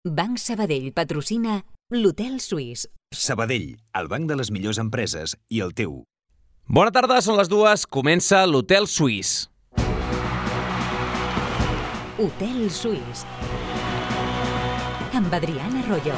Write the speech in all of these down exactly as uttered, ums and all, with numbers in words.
Banc Sabadell patrocina l'Hotel Suís. Sabadell, el banc de les millors empreses i el teu. Bona tarda, són les dues. Comença l'Hotel Suís. Hotel Suís. Amb Adrián Arroyo.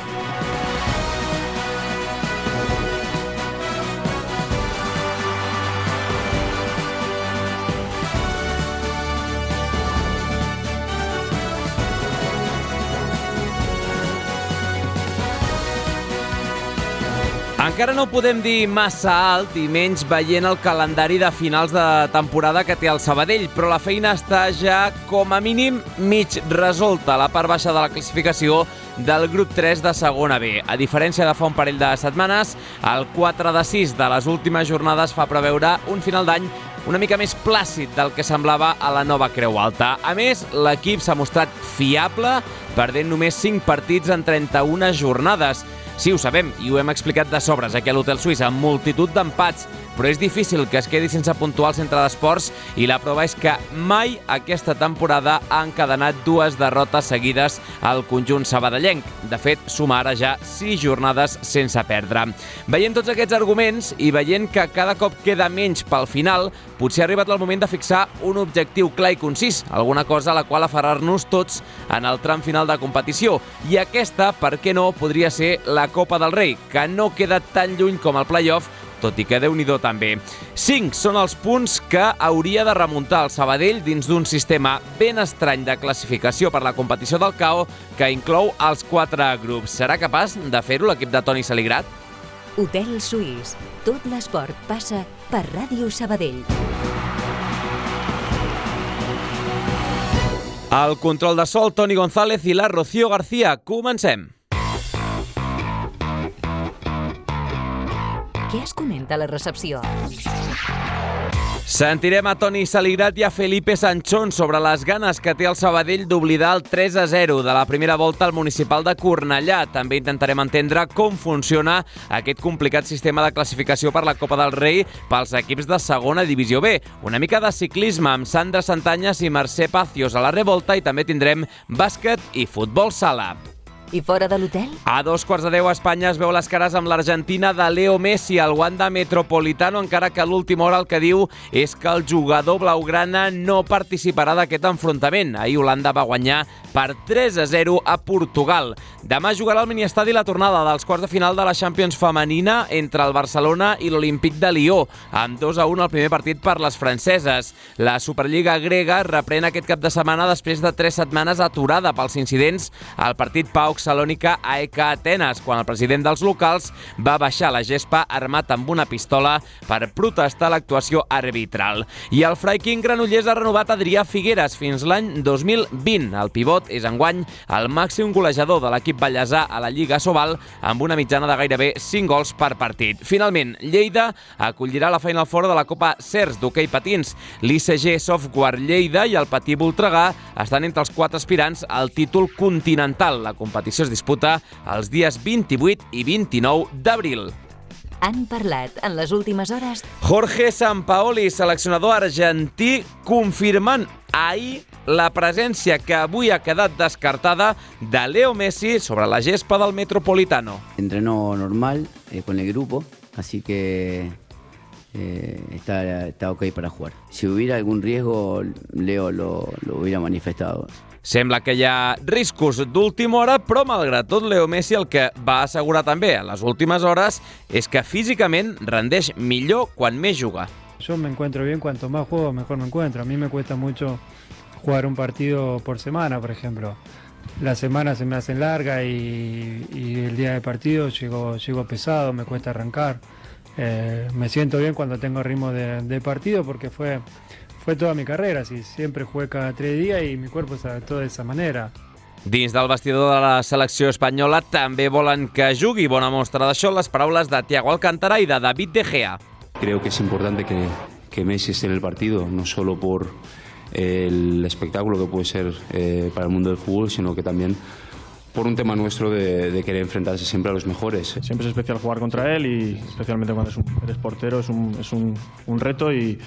Encara no ho podem dir massa alt i menys veient el calendari de finals de temporada que té el Sabadell, però la feina està ja com a mínim mig resolta a la part baixa de la classificació del grup tres de segona B. A diferència de fa un parell de setmanes, el quatre de sis de les últimes jornades fa preveure un final d'any una mica més plàcid del que semblava a la nova Creu Alta. A més, l'equip s'ha mostrat fiable, perdent només cinc partits en trenta-una jornades. Sí, ho sabem, i ho hem explicat de sobres aquí a l'Hotel Suís, amb multitud d'empats, però és difícil que es quedi sense puntuar al centre d'esports i la prova és que mai aquesta temporada ha encadenat dues derrotes seguides al conjunt sabadellenc. De fet, suma ara ja sis jornades sense perdre. Veient tots aquests arguments i veient que cada cop queda menys pel final, potser ha arribat el moment de fixar un objectiu clar i concís, alguna cosa a la qual aferrar-nos tots en el tram final de competició. I aquesta, per què no, podria ser la Copa del Rei, que no queda tan lluny com el play-off, tot i que Déu-n'hi-do també. Cinc són els punts que hauria de remuntar el Sabadell dins d'un sistema ben estrany de classificació per la competició del C A O que inclou els quatre grups. Serà capaç de fer-ho l'equip de Toni Saligrat? Hotel Suís. Tot l'esport passa per Ràdio Sabadell. Al control de sol, Toni González i la Rocío García. Comencem. Què es comenta a la recepció? Sentirem a Toni Saligrat i a Felipe Sanchón sobre les ganes que té el Sabadell d'oblidar el tres a zero de la primera volta al municipal de Cornellà. També intentarem entendre com funciona aquest complicat sistema de classificació per la Copa del Rei pels equips de segona divisió B. Una mica de ciclisme amb Sandra Santanyes i Mercè Pacios a la revolta i també tindrem bàsquet i futbol sala. I fora de l'hotel? A dos quarts de deu Espanya es veu les cares amb l'Argentina de Leo Messi al Wanda Metropolitano, encara que a l'última hora el que diu és que el jugador blaugrana no participarà d'aquest enfrontament. Ahir Holanda va guanyar per tres a zero a Portugal. Demà jugarà al miniestadi la tornada dels quarts de final de la Champions femenina entre el Barcelona i l'Olímpic de Lió, amb dos a un el primer partit per les franceses. La Superliga grega reprèn aquest cap de setmana després de tres setmanes aturada pels incidents al partit Pau Salònica a E K Atenes, quan el president dels locals va baixar la gespa armat amb una pistola per protestar l'actuació arbitral. I el Freiking Granollers ha renovat Adrià Figueres fins l'any dos mil vint. El pivot és enguany el màxim golejador de l'equip ballesà a la Lliga Sobal amb una mitjana de gairebé cinc gols per partit. Finalment, Lleida acollirà la Final Four de la Copa Cers d'hoquei patins. L'I C G Software Lleida i el Patí Voltregà estan entre els quatre aspirants al títol continental. La competició es disputa els dies vint-i-vuit i vint-i-nou d'abril. Han parlat en les últimes hores Jorge Sampaoli, seleccionador argentí, confirmant ahir la presència que avui ha quedat descartada de Leo Messi sobre la gespa del Metropolitano. Entrenó normal eh, con el grupo, así que eh, está, está ok para jugar. Si hubiera algún riesgo, Leo lo, lo hubiera manifestado. Sembla que hi ha riscos d'última hora, però malgrat tot Leo Messi el que va assegurar també en les últimes hores és que físicament rendeix millor quan més juga. Yo me encuentro bien, cuanto más juego mejor me encuentro. A mí me cuesta mucho jugar un partido por semana, por ejemplo. Las semanas se me hacen largas y, y el día de partido llego, llego pesado, me cuesta arrancar. Eh, me siento bien cuando tengo ritmo de, de partido porque fue... Fue toda mi carrera, así, siempre jugué cada tres días y mi cuerpo se adaptó de esa manera. Dins del vestidor de la selecció espanyola també volen que jugui. Bona mostra d'això les paraules de Thiago Alcántara i de David De Gea. Creo que es importante que, que Messi esté en el partido, no solo por el espectáculo que puede ser eh, para el mundo del fútbol, sino que también por un tema nuestro de, de querer enfrentarse siempre a los mejores. Siempre es especial jugar contra él y especialmente cuando es un, eres portero es un, es un, un reto y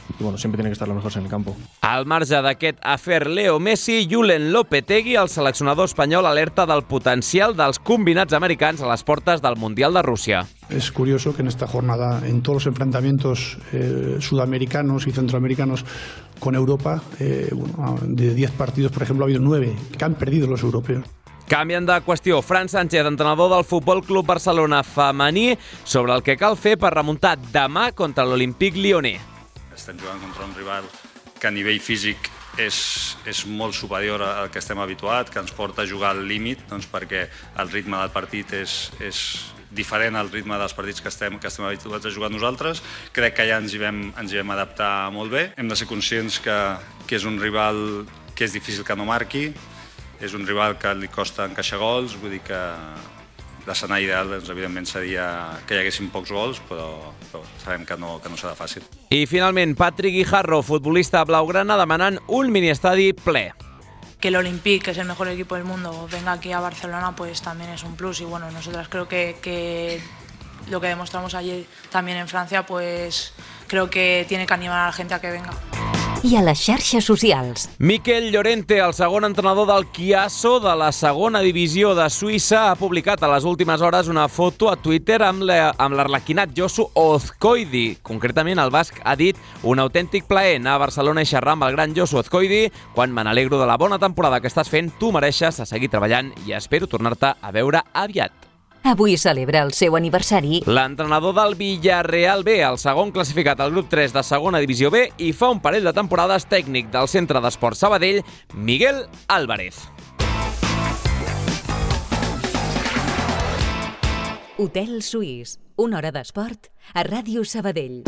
y bueno, siempre tienen que estar los mejores en el campo. Al marge d'aquest afer Leo Messi, Julen Lopetegui, el seleccionador espanyol, alerta del potencial dels combinats americans a les portes del Mundial de Rússia. Es curioso que en esta jornada, en todos los enfrentamientos eh, sudamericanos y centroamericanos con Europa, eh, bueno, de diez partidos, por ejemplo, ha habido nueve que han perdido los europeos. Canviant de qüestió, Fran Sánchez, entrenador del Futbol Club Barcelona femení, sobre el que cal fer per remuntar demà contra l'Olympique Lyonnais. Estem jugant contra un rival que a nivell físic és, és molt superior al que estem habituats, que ens porta a jugar al límit, doncs perquè el ritme del partit és, és diferent al ritme dels partits que estem, que estem habituats a jugar nosaltres. Crec que ja ens hi vam, ens hi vam adaptar molt bé. Hem de ser conscients que, que és un rival que és difícil que no marqui, és un rival que li costa encaixar gols, vull dir que l'escenari ideal, doncs, evidentment, seria que hi haguessin pocs gols, però, però sabem que no, que no serà fàcil. I finalment, Patrick Guijarro, futbolista blaugrana, demanant un miniestadi ple. Que el Olympique, que es el mejor equipo del mundo, venga aquí a Barcelona, pues también es un plus. Y bueno, nosotras creo que, que lo que demostramos ayer también en Francia, pues creo que tiene que animar a la gente a que venga. I a les xarxes socials. Miquel Llorente, el segon entrenador del Chiasso de la segona divisió de Suïssa, ha publicat a les últimes hores una foto a Twitter amb l'arlequinat Josu Ozcoidi. Concretament, el basc ha dit: un autèntic plaer anar a Barcelona i xerrar amb el gran Josu Ozcoidi. Quan me n'alegro de la bona temporada que estàs fent, tu mereixes a seguir treballant i espero tornar-te a veure aviat. Avui celebra el seu aniversari l'entrenador del Villarreal B, el segon classificat al grup tres de segona divisió B i fa un parell de temporades tècnic del Centre d'Esports Sabadell, Miguel Álvarez. Hotel Suís, una hora d'esport a Ràdio Sabadell.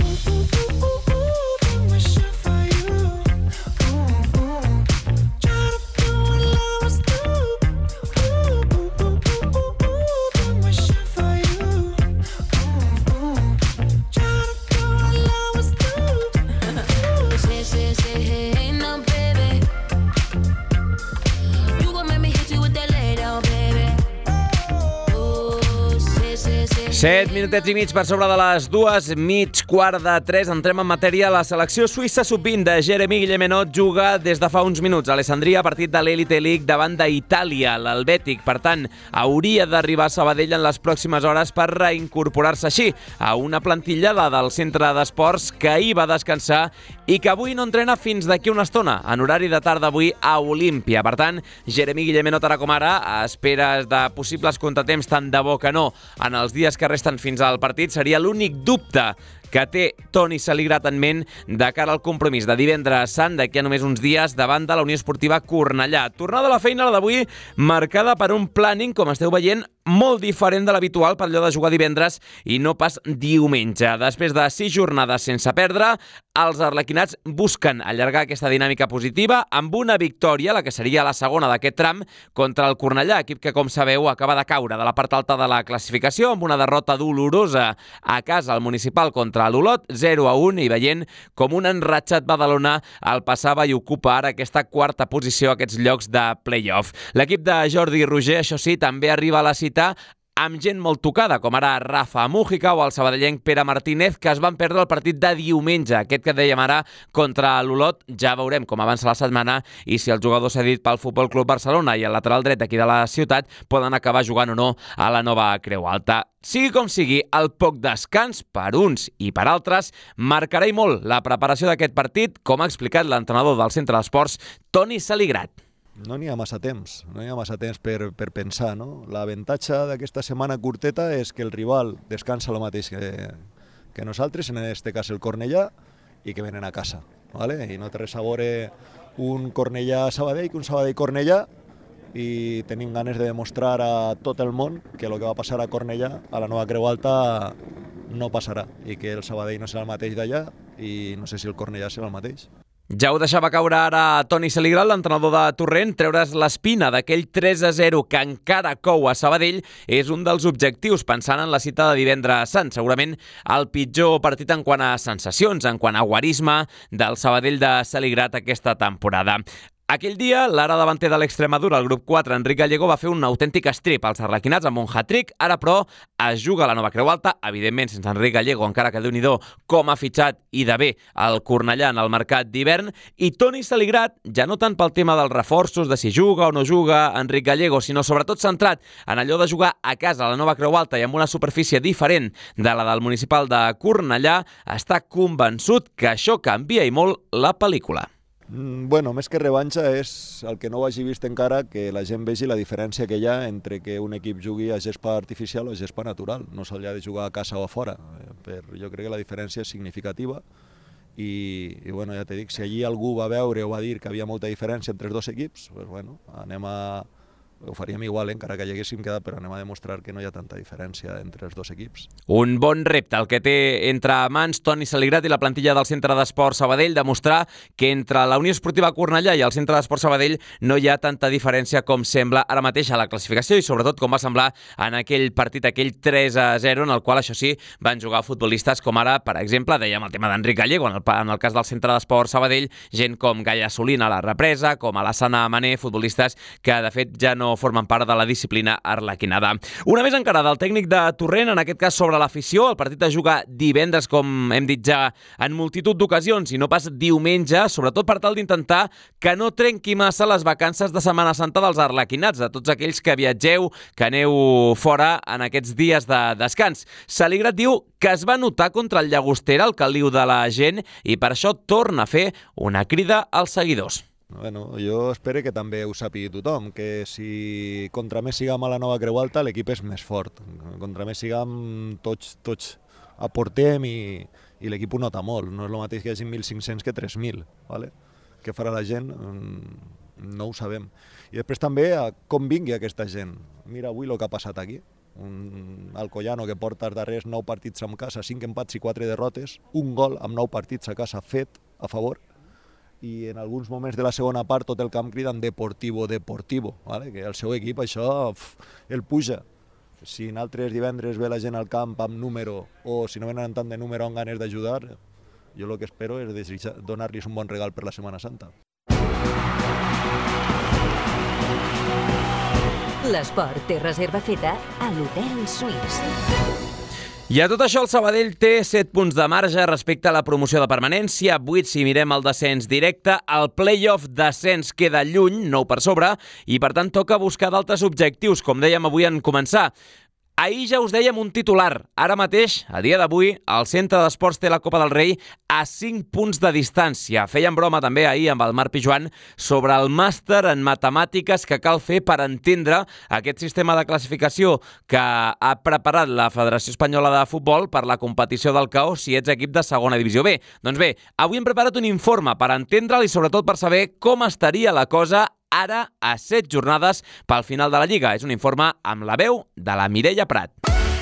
Set minutets i mig per sobre de les dues, mig quart de tres. Entrem en matèria. La selecció suïssa sub vint de Jeremy Guillemenot juga des de fa uns minuts a Alessandria, partit de l'Elite League davant d'Itàlia. L'Helvètic, per tant, hauria d'arribar a Sabadell en les pròximes hores per reincorporar-se així a una plantilla, la del Centre d'Esports, que ahir va descansar i que avui no entrena fins d'aquí una estona, en horari de tarda avui a Olímpia. Per tant, Jeremy Guillemenot, ara com ara, a esperes de possibles contratemps, tant de bo que no, en els dies que resten fins al partit, seria l'únic dubte que té Toni Saligrat en ment de cara al compromís de divendres sant, d'aquí a només uns dies, davant de la Unió Esportiva Cornellà. Tornada a la feina, la d'avui, marcada per un planning, com esteu veient, molt diferent de l'habitual per allò de jugar divendres i no pas diumenge. Després de sis jornades sense perdre, els arlequinats busquen allargar aquesta dinàmica positiva amb una victòria, la que seria la segona d'aquest tram, contra el Cornellà, equip que, com sabeu, acaba de caure de la part alta de la classificació amb una derrota dolorosa a casa al Municipal contra l'Olot, zero a un, i veient com un enratxat Badalona el passava i ocupa ara aquesta quarta posició, aquests llocs de play-off. L'equip de Jordi Roger, això sí, també arriba a la cita amb gent molt tocada, com ara Rafa Mújica o el sabadellenc Pere Martínez, que es van perdre el partit de diumenge, aquest que dèiem ara contra l'Olot. Ja veurem com avança la setmana i si el jugador cedit pel Futbol Club Barcelona i el lateral dret aquí de la ciutat poden acabar jugant o no a la nova Creu Alta. Sigui com sigui, el poc descans per uns i per altres marcarà i molt la preparació d'aquest partit, com ha explicat l'entrenador del Centre d'Esports, Toni Saligrat. No n'hi ha massa temps, no n'hi ha massa temps per, per pensar, no? L'avantatge d'aquesta setmana curteta és que el rival descansa el mateix que, que nosaltres, en aquest cas el Cornellà, i que venen a casa, ¿vale? I no té res a veure un Cornellà-Sabadell que un Sabadell-Cornellà, i tenim ganes de demostrar a tot el món que el que va passar a Cornellà, a la nova Creu Alta, no passarà, i que el Sabadell no serà el mateix d'allà, i no sé si el Cornellà serà el mateix. Ja ho deixava caure ara Toni Saligrat, l'entrenador de Torrent. Treure's l'espina d'aquell tres a zero que encara cou a Sabadell és un dels objectius, pensant en la cita de divendres sant. Segurament el pitjor partit en quant a sensacions, en quant a guarisme del Sabadell de Saligrat aquesta temporada. Aquell dia, l'ara davanter de l'Extremadura, el grup quatre, Enric Gallego, va fer un autèntic strip als arlequinats amb un hat-trick. Ara, però, es juga a la nova Creu Alta, evidentment sense Enric Gallego, encara que Déu-n'hi-do com ha fitxat i de bé el Cornellà en el mercat d'hivern. I Toni Saligrat, ja no tant pel tema dels reforços, de si juga o no juga Enric Gallego, sinó sobretot centrat en allò de jugar a casa a la nova Creu Alta i amb una superfície diferent de la del municipal de Cornellà, està convençut que això canvia i molt la pel·lícula. Bueno, més que revanxa és el que no ho hagi vist encara, que la gent vegi la diferència que hi ha entre que un equip jugui a gespa artificial o a gespa natural. No se li ha de jugar a casa o a fora. Però jo crec que la diferència és significativa i, i bueno, ja t'he dit, si allí algú va veure o va dir que havia molta diferència entre els dos equips, pues bueno, anem a... ho faríem igual, eh? Encara que hi haguéssim quedat, però anem a demostrar que no hi ha tanta diferència entre els dos equips. Un bon repte el que té entre mans Toni Saligrat i la plantilla del Centre d'Esport Sabadell, demostrar que entre la Unió Esportiva Cornellà i el Centre d'Esport Sabadell no hi ha tanta diferència com sembla ara mateix a la classificació i sobretot com va semblar en aquell partit, aquell tres a zero, en el qual, això sí, van jugar futbolistes com ara, per exemple, dèiem el tema d'Enric Gallego, en el, en el cas del Centre d'Esport Sabadell, gent com Gaia Solina a la represa, com Alassana Mané, futbolistes que de fet ja no formen part de la disciplina arlequinada. Una més encara del tècnic de Torrent, en aquest cas sobre l'afició. El partit es juga divendres, com hem dit ja en multitud d'ocasions, i no pas diumenge, sobretot per tal d'intentar que no trenqui massa les vacances de Setmana Santa dels arlequinats, de tots aquells que viatgeu, que aneu fora en aquests dies de descans. Saligrat diu que es va notar contra el Llagostera el caliu de la gent i per això torna a fer una crida als seguidors. Bueno, jo espero que també ho sàpigui tothom, que si contra més siguem a la nova Creu Alta l'equip és més fort. Contra més siguem tots, tots aportem i, i l'equip ho nota molt. No és el mateix que hi hagi mil cinc-cents que tres mil. ¿Vale? Què farà la gent? No ho sabem. I després també com vingui aquesta gent. Mira avui el que ha passat aquí. Un Alcoyano que porta els darrers nou partits en casa, cinc empats i quatre derrotes, un gol amb nou partits a casa fet a favor, i en alguns moments de la segona part tot el camp criden Deportivo, Deportivo, ¿vale? Que el seu equip això pf, el puja. Si en altres divendres ve la gent al camp amb número o si no venen tant de número amb ganes d'ajudar, jo el que espero és donar-los un bon regal per la Setmana Santa. L'esport té reserva feta a l'Hotel Suís. I a tot això el Sabadell té set punts de marge respecte a la promoció de permanència, vuit si mirem el descens directe, el play-off descens queda lluny, nou per sobre, i per tant toca buscar d'altres objectius, com dèiem avui en començar. Ahir ja us dèiem un titular. Ara mateix, a dia d'avui, el Centre d'Esports té la Copa del Rei a cinc punts de distància. Fèiem broma també ahir amb el Marc Pijuan sobre el màster en matemàtiques que cal fer per entendre aquest sistema de classificació que ha preparat la Federació Espanyola de Futbol per la competició del C A O si ets equip de segona divisió B. Doncs bé, avui hem preparat un informe per entendre'l i sobretot per saber com estaria la cosa ara a set jornades pel final de la Lliga. És un informe amb la veu de la Mireia Prat.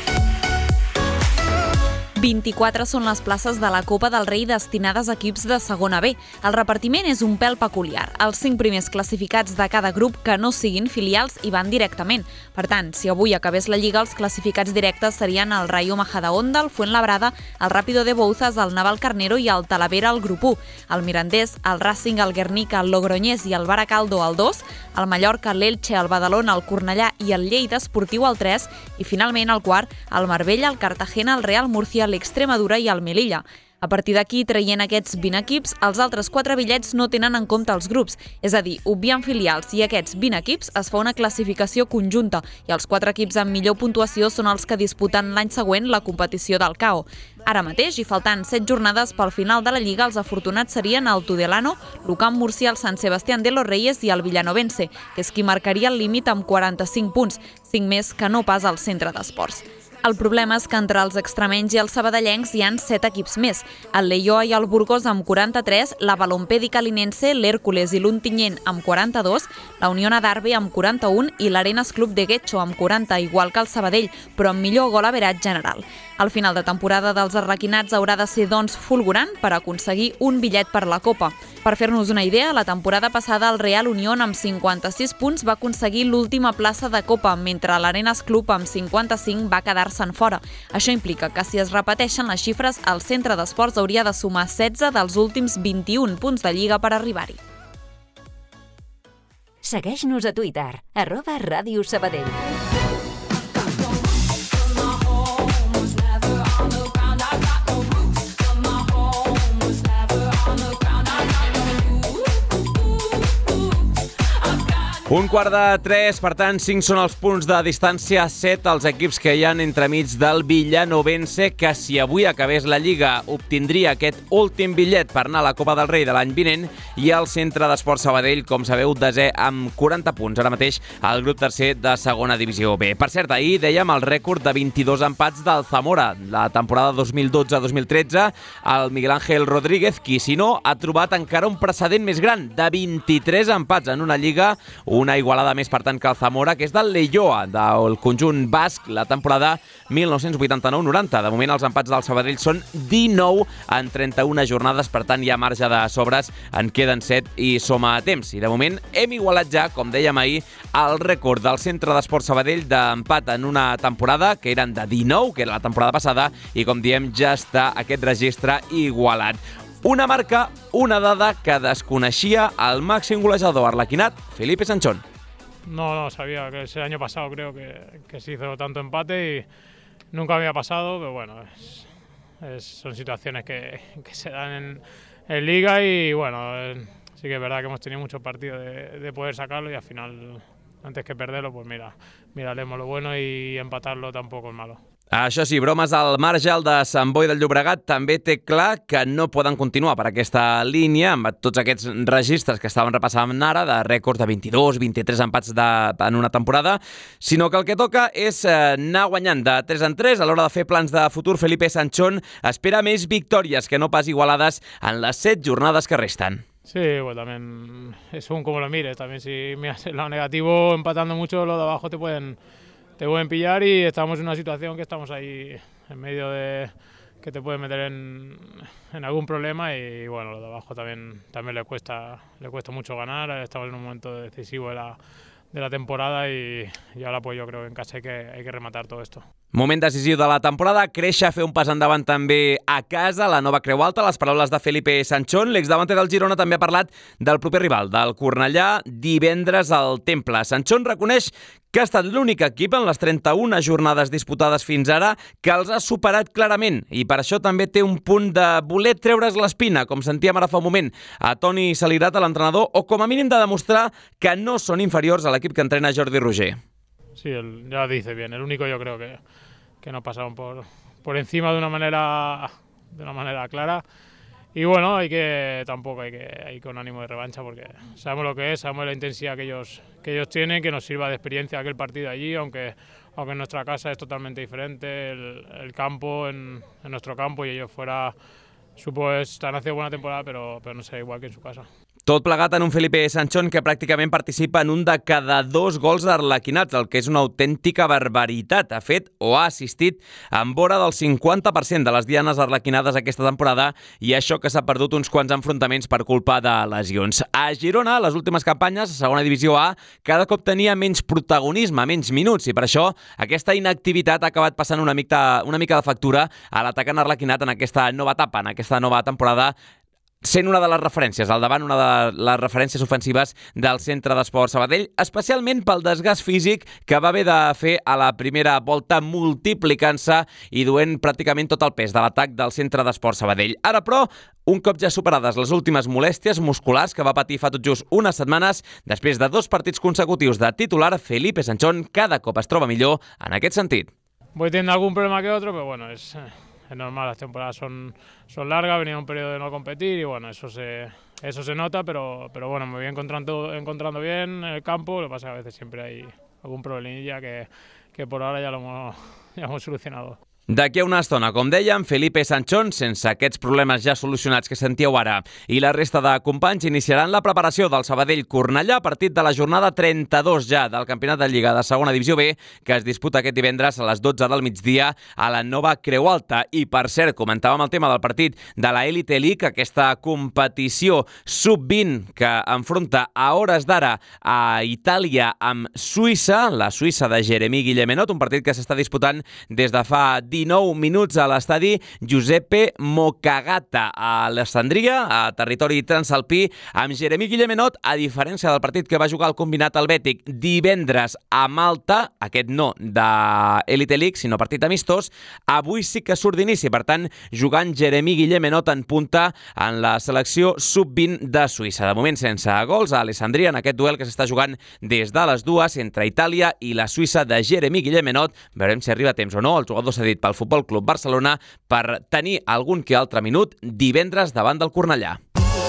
vint-i-quatre són les places de la Copa del Rei destinades a equips de segona B. El repartiment és un pèl peculiar. Els cinc primers classificats de cada grup que no siguin filials hi van directament. Per tant, si avui acabés la Lliga, els classificats directes serien el Rayo Majadahonda, el Fuenlabrada, el Rápido de Bouzas, el Naval Carnero i el Talavera al grup u. El Mirandés, el Racing, el Guernica, el Logroñés i el Baracaldo al dos, el Mallorca, l'Elche, el Badalona, el Cornellà i el Lleida Esportiu al tres i finalment el quart, el Marbella, el Cartagena, el Real Murcia, l'Extremadura i el Melilla. A partir d'aquí, traient aquests vint equips, els altres quatre bitllets no tenen en compte els grups. És a dir, obviant filials i aquests vint equips, es fa una classificació conjunta i els quatre equips amb millor puntuació són els que disputen l'any següent la competició del C A O. Ara mateix, i faltant set jornades pel final de la Lliga, els afortunats serien el Tudelano, l'Ucamp Murcia, el San Sebastián de los Reyes i el Villanovense, que és qui marcaria el límit amb quaranta-cinc punts, cinc més que no pas al Centre d'Esports. El problema és que entre els extremenys i els sabadellencs hi han set equips més. El Leioa i el Burgos amb quaranta-tres, la Balompédica Linense, l'Hèrcules i l'Ontinyent amb quaranta-dos, la Unión Adarve amb quaranta-un i l'Arenas Club de Guecho amb quaranta, igual que el Sabadell, però amb millor gol average general. El final de temporada dels arlequinats haurà de ser, doncs, fulgurant per aconseguir un bitllet per la Copa. Per fer-nos una idea, la temporada passada el Real Unión amb cinquanta-sis punts va aconseguir l'última plaça de Copa, mentre l'Arenas Club amb cinquanta-cinc va quedar-se'n fora. Això implica que si es repeteixen les xifres, el Centre d'Esports hauria de sumar setze dels últims vint-i-un punts de Lliga per arribar-hi. Segueix-nos a Twitter, arroba Ràdio Sabadell. Un quart de tres, per tant, cinc són els punts de distància, set els equips que hi ha entremig del Villanovense, que si avui acabés la Lliga obtindria aquest últim bitllet per anar a la Copa del Rei de l'any vinent, i el Centre d'Esports Sabadell, com sabeu, desè amb quaranta punts, ara mateix al grup tercer de segona divisió B. Per cert, ahir dèiem el rècord de vint-i-dos empats del Zamora, la temporada dos mil dotze dos mil tretze, el Miguel Ángel Rodríguez, qui, si no, ha trobat encara un precedent més gran, de vint-i-tres empats en una Lliga, una igualada més, per tant, que el Zamora, que és del Leioa, del conjunt basc, la temporada mil nou-cents vuitanta-nou noranta. De moment, els empats del Sabadell són dinou en trenta-una jornades, per tant, hi ha marge de sobres, en queden set i som a temps. I de moment hem igualat ja, com dèiem ahir, el rècord del Centre d'Esports Sabadell d'empat en una temporada, que eren de dinou, que era la temporada passada, i com diem, ja està aquest registre igualat. Una marca, una dada que desconeixia el màxim golejador arlequinat, Felipe Sanchón. No, no, sabía que ese año pasado creo que, que se hizo tanto empate y nunca había pasado, pero bueno, es, es, son situaciones que, que se dan en, en Liga y bueno, eh, sí que es verdad que hemos tenido muchos partidos de, de poder sacarlo y al final, antes que perderlo, pues mira, miraremos lo bueno y empatarlo tampoco es malo. Això sí, bromes al marge, el de Sant Boi del Llobregat també té clar que no poden continuar per aquesta línia amb tots aquests registres que estàvem repassant ara, de rècords de vint-i-dos vint-i-tres empats de, en una temporada, sinó que el que toca és eh, anar guanyant de tres en tres. A l'hora de fer plans de futur, Felipe Sanchón espera més victòries que no pas igualades en les set jornades que resten. Sí, pues también es según como lo mires. También si miras el lado negativo, empatando mucho, los de abajo te pueden... te pueden pillar y estamos en una situación que estamos ahí en medio de que te pueden meter en, en algún problema y bueno, lo de abajo también, también le cuesta, le cuesta mucho ganar. Estamos en un momento decisivo de la, de la temporada y, y ahora pues yo creo que en casa hay que, hay que rematar todo esto. Moment decisiu de la temporada, créixer, fer un pas endavant també a casa, la nova Creu Alta, les paraules de Felipe Sanchón. L'exdavanter del Girona també ha parlat del proper rival, del Cornellà, divendres al Temple. Sanchón reconeix que ha estat l'únic equip en les trenta-una jornades disputades fins ara que els ha superat clarament i per això també té un punt de voler treure's l'espina, com sentíem ara fa un moment a Toni Salirat, a l'entrenador, o com a mínim de demostrar que no són inferiors a l'equip que entrena Jordi Roger. Sí, él ya dice bien, el único yo creo que, que no pasaron por, por encima de una manera de una manera clara. Y bueno, hay que tampoco hay que hay con ánimo de revancha porque sabemos lo que es, sabemos la intensidad que ellos que ellos tienen, que nos sirva de experiencia aquel partido allí, aunque aunque en nuestra casa es totalmente diferente, el, el campo en, en nuestro campo y ellos fuera, supongo que están haciendo buena temporada, pero pero no será igual que en su casa. Tot plegat en un Felipe Sanchón que pràcticament participa en un de cada dos gols arlequinats, el que és una autèntica barbaritat. Ha fet o ha assistit en vora del cinquanta per cent de les dianes arlequinades aquesta temporada i això que s'ha perdut uns quants enfrontaments per culpa de lesions. A Girona, les últimes campanyes, a segona divisió A, cada cop tenia menys protagonisme, menys minuts, i per això aquesta inactivitat ha acabat passant una mica, una mica de factura a l'atacant arlequinat en aquesta nova etapa, en aquesta nova temporada, sent una de les referències, al davant una de les referències ofensives del Centre d'Esports Sabadell, especialment pel desgast físic que va haver de fer a la primera volta, multiplicant-se i duent pràcticament tot el pes de l'atac del Centre d'Esports Sabadell. Ara, però, un cop ja superades les últimes molèsties musculars que va patir fa tot just unes setmanes, després de dos partits consecutius de titular, Felipe Sanchón cada cop es troba millor en aquest sentit. Voy teniendo algún problema que otro, pero bueno, es... es normal, las temporadas son, son largas, venía un periodo de no competir y bueno, eso se, eso se nota, pero, pero bueno, me voy encontrando, encontrando bien en el campo, lo que pasa es que a veces siempre hay algún problemilla que, que por ahora ya lo hemos, ya hemos solucionado. D'aquí a una estona, com dèiem, Felipe Sanchón, sense aquests problemes ja solucionats que sentíeu ara, i la resta de companys iniciaran la preparació del Sabadell-Cornellà, partit de la jornada trenta-dos ja del Campionat de Lliga de segona divisió B, que es disputa aquest divendres a les dotze del migdia a la nova Creu Alta. I, per cert, comentàvem el tema del partit de la Elite League, aquesta competició sub vint que enfronta a hores d'ara a Itàlia amb Suïssa, la Suïssa de Jeremy Guillemenot, un partit que s'està disputant des de fa dies dinou minuts a l'estadi Giuseppe Mocagata a Alessandria, a territori transalpí, amb Jeremy Guillemenot, a diferència del partit que va jugar el combinat helvètic divendres a Malta, aquest no d'Elite League, sinó partit amistós, avui sí que surt d'inici, per tant, jugant Jeremy Guillemenot en punta en la selecció sub vint de Suïssa. De moment sense gols a Alessandria en aquest duel que s'està jugant des de les dues entre Itàlia i la Suïssa de Jeremy Guillemenot. Veurem si arriba a temps o no el jugador cedit pel Futbol Club Barcelona per tenir algun que altre minut divendres davant del Cornellà.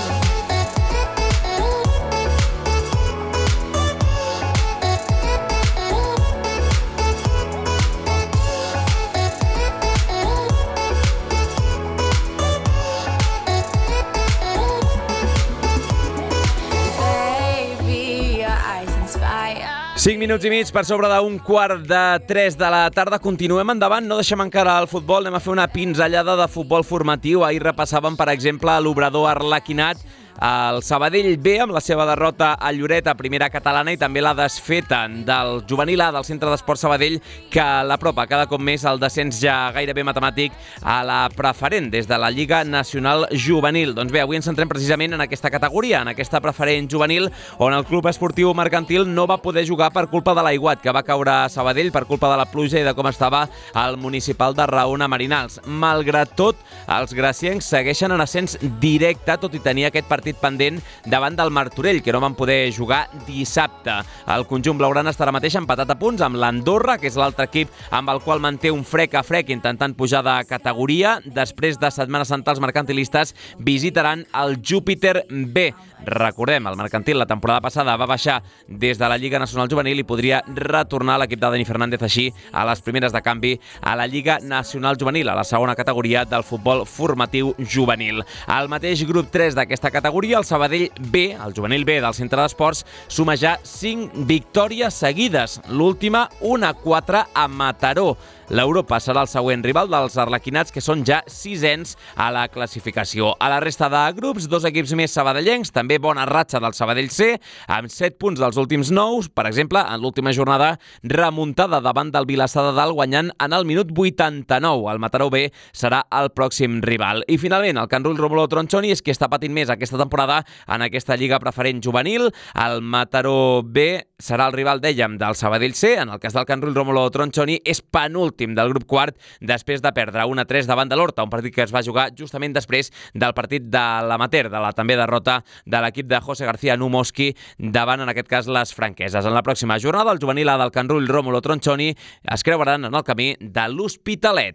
cinc minuts i mig per sobre d'un quart de tres de la tarda. Continuem endavant, no deixem encara el futbol, anem a fer una pinzellada de futbol formatiu. Ahir repassàvem, per exemple, l'Obrador Arlequinat, el Sabadell B amb la seva derrota a Lloret a primera catalana i també la desfeta del juvenil A del Centre d'Esport Sabadell, que l'apropa cada cop més al descens ja gairebé matemàtic a la preferent des de la Lliga Nacional Juvenil. Doncs bé, avui ens centrem precisament en aquesta categoria, en aquesta preferent juvenil, on el Club Esportiu Mercantil no va poder jugar per culpa de l'aiguat que va caure a Sabadell, per culpa de la pluja i de com estava el municipal de Raona Marinals. Malgrat tot, els graciencs segueixen en ascens directe, tot i tenir aquest partit pendent davant del Martorell, que no van poder jugar dissabte. El conjunt blaugrana estarà mateix empatat a punts amb l'Andorra, que és l'altre equip amb el qual manté un frec a frec intentant pujar de categoria. Després de Setmana Santa, els mercantilistes visitaran el Júpiter B. Recordem, el Mercantil la temporada passada va baixar des de la Lliga Nacional Juvenil i podria retornar l'equip de Dani Fernández així a les primeres de canvi a la Lliga Nacional Juvenil, a la segona categoria del futbol formatiu juvenil. Al mateix grup tres d'aquesta categoria, el Sabadell B, el juvenil B del Centre d'Esports, suma ja cinc victòries seguides, l'última una a quatre a Mataró. L'Europa serà el següent rival dels arlequinats, que són ja sisens a la classificació. A la resta de grups, dos equips més sabadellencs, també bona ratxa del Sabadell C, amb set punts dels últims nou. Per exemple, en l'última jornada, remuntada davant del Vilassar de Dalt, guanyant en el minut vuitanta-nou. El Mataró B serà el pròxim rival. I finalment, el Can Rull Rómulo Tronchoni és qui està patint més aquesta temporada en aquesta Lliga Preferent juvenil. El Mataró B serà el rival, dèiem, del Sabadell C. En el cas del Can Rull Rómulo Tronchoni, és penúltim del grup quart després de perdre un a tres davant de l'Horta, un partit que es va jugar justament després del partit de l'Amater, de la també derrota de l'equip de José García Numoski davant, en aquest cas, les franqueses. En la pròxima jornada, el juvenil A del Can Rull Rómulo Tronchoni es creuaran en el camí de l'Hospitalet.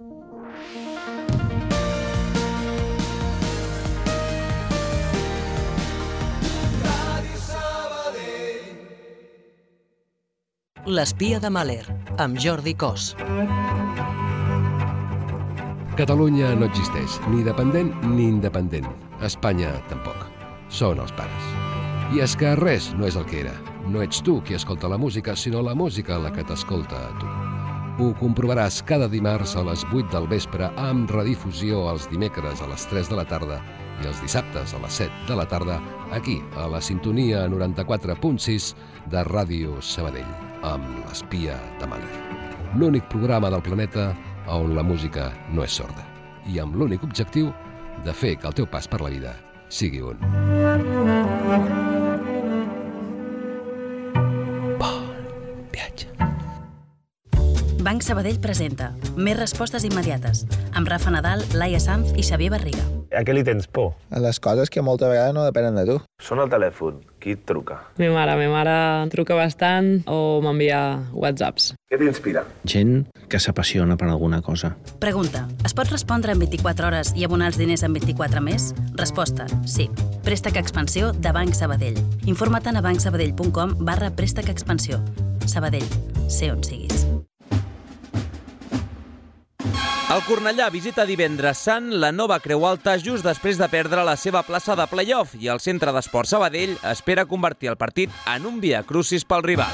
L'espia de Mahler, amb Jordi Cos. Catalunya no existeix, ni dependent ni independent. Espanya tampoc. Són els pares. I és que res no és el que era. No ets tu qui escolta la música, sinó la música la que t'escolta a tu. Ho comprovaràs cada dimarts a les vuit del vespre amb redifusió els dimecres a les tres de la tarda i els dissabtes a les set de la tarda aquí, a la sintonia noranta-quatre punt sis de Ràdio Sabadell, amb l'espia de Mahler. L'únic programa del planeta on la música no és sorda i amb l'únic objectiu de fer que el teu pas per la vida sigui un. Bon viatge. Banc Sabadell presenta Més respostes immediates amb Rafa Nadal, Laia Sanz i Xavier Barriga. A què li tens por? A les coses que molta vegada no depenen de tu. Sona el telèfon. Qui et truca? Mi mare. Mi mare em truca bastant o m'envia whatsapps. Què t'inspira? Gent que s'apassiona per alguna cosa. Pregunta. Es pot respondre en vint-i-quatre hores i abonar els diners en vint-i-quatre més? Resposta. Sí. Préstec Expansió de Banc Sabadell. Informa't a bancsabadell.com barra préstec expansió. Sabadell. Sé on siguis. El Cornellà visita divendres sant la nova Creu Alta just després de perdre la seva plaça de play-off i el Centre d'Esport Sabadell espera convertir el partit en un via crucis pel rival.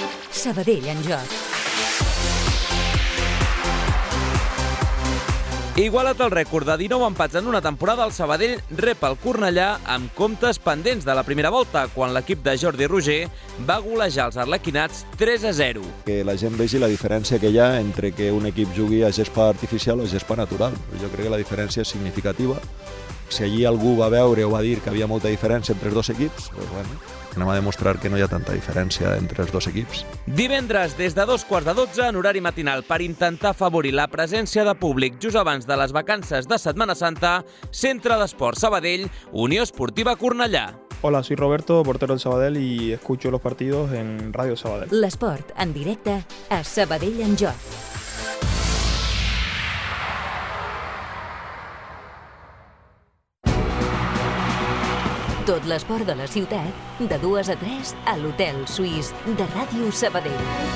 Sabadell en joc. Igualat el rècord de dinou empats en una temporada, el Sabadell rep el Cornellà amb comptes pendents de la primera volta, quan l'equip de Jordi Roger va golejar els arlequinats tres a zero. Que la gent vegi la diferència que hi ha entre que un equip jugui a gespa artificial o a gespa natural. Jo crec que la diferència és significativa. Si allí algú va veure o va dir que havia molta diferència entre els dos equips, doncs bueno, anem a demostrar que no hi ha tanta diferència entre els dos equips. Divendres, des de dos quarts de dotze, en horari matinal, per intentar afavorir la presència de públic just abans de les vacances de Setmana Santa, Centre d'Esport Sabadell, Unió Esportiva Cornellà. Hola, soy Roberto, portero del Sabadell y escucho los partidos en Radio Sabadell. L'esport en directe a Sabadell en Joc. Tot l'esport de la ciutat, de dues a tres, a l'Hotel Suís de Ràdio Sabadell.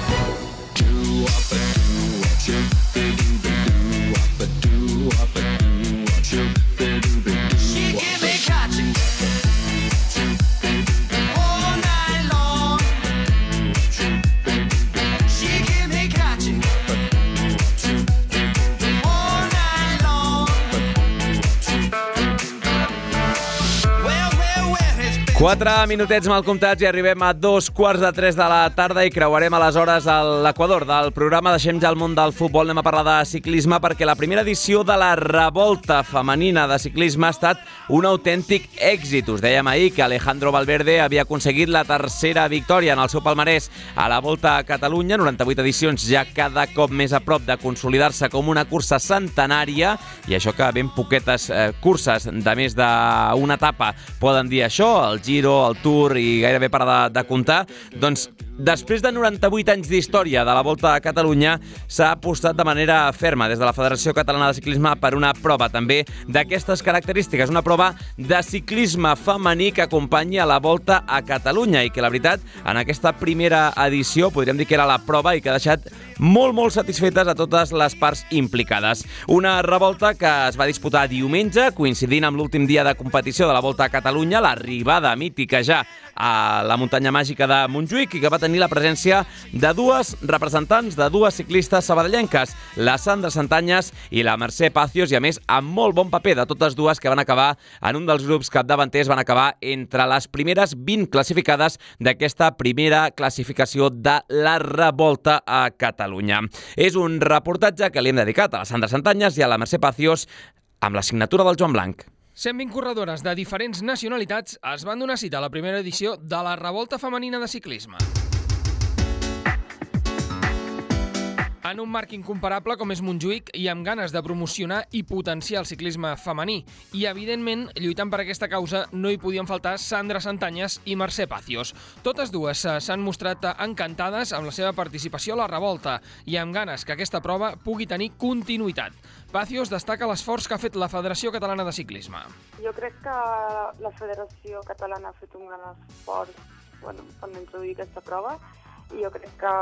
Quatre minutets mal comptats i arribem a dos quarts de tres de la tarda i creuarem aleshores a l'equador del programa. Deixem ja el món del futbol, anem a parlar de ciclisme, perquè la primera edició de la revolta femenina de ciclisme ha estat un autèntic èxit. Us dèiem ahir que Alejandro Valverde havia aconseguit la tercera victòria en el seu palmarès a la Volta a Catalunya, noranta-vuit edicions, ja cada cop més a prop de consolidar-se com una cursa centenària, i això que ben poquetes eh, curses de més d'una etapa poden dir això, el Giro, el Tour i gairebé per de, de comptar, doncs després de noranta-vuit anys d'història de la Volta a Catalunya s'ha apostat de manera ferma des de la Federació Catalana de Ciclisme per una prova també d'aquestes característiques, una prova de ciclisme femení que acompanyi a la Volta a Catalunya i que la veritat en aquesta primera edició podríem dir que era la prova i que ha deixat molt, molt satisfetes a totes les parts implicades. Una revolta que es va disputar diumenge, coincidint amb l'últim dia de competició de la Volta a Catalunya, l'arribada mítica ja a la muntanya màgica de Montjuïc, i que va tenir la presència de dues representants, de dues ciclistes sabadellenques, la Sandra Santanyes i la Mercè Pacios, i a més amb molt bon paper de totes dues, que van acabar en un dels grups capdavanters, van acabar entre les primeres vint classificades d'aquesta primera classificació de la revolta a Catalunya. És un reportatge que li hem dedicat a la Sandra Santanyes i a la Mercè Pacios amb la signatura del Joan Blanc. cent vint corredores de diferents nacionalitats es van donar cita a la primera edició de la Revolta Femenina de Ciclisme. En un marc incomparable com és Montjuïc i amb ganes de promocionar i potenciar el ciclisme femení. I, evidentment, lluitant per aquesta causa no hi podien faltar Sandra Santanyes i Mercè Pacios. Totes dues s'han mostrat encantades amb la seva participació a la revolta i amb ganes que aquesta prova pugui tenir continuïtat. Pacios destaca l'esforç que ha fet la Federació Catalana de Ciclisme. Jo crec que la Federació Catalana ha fet un gran esforç bueno, per introduir aquesta prova i jo crec que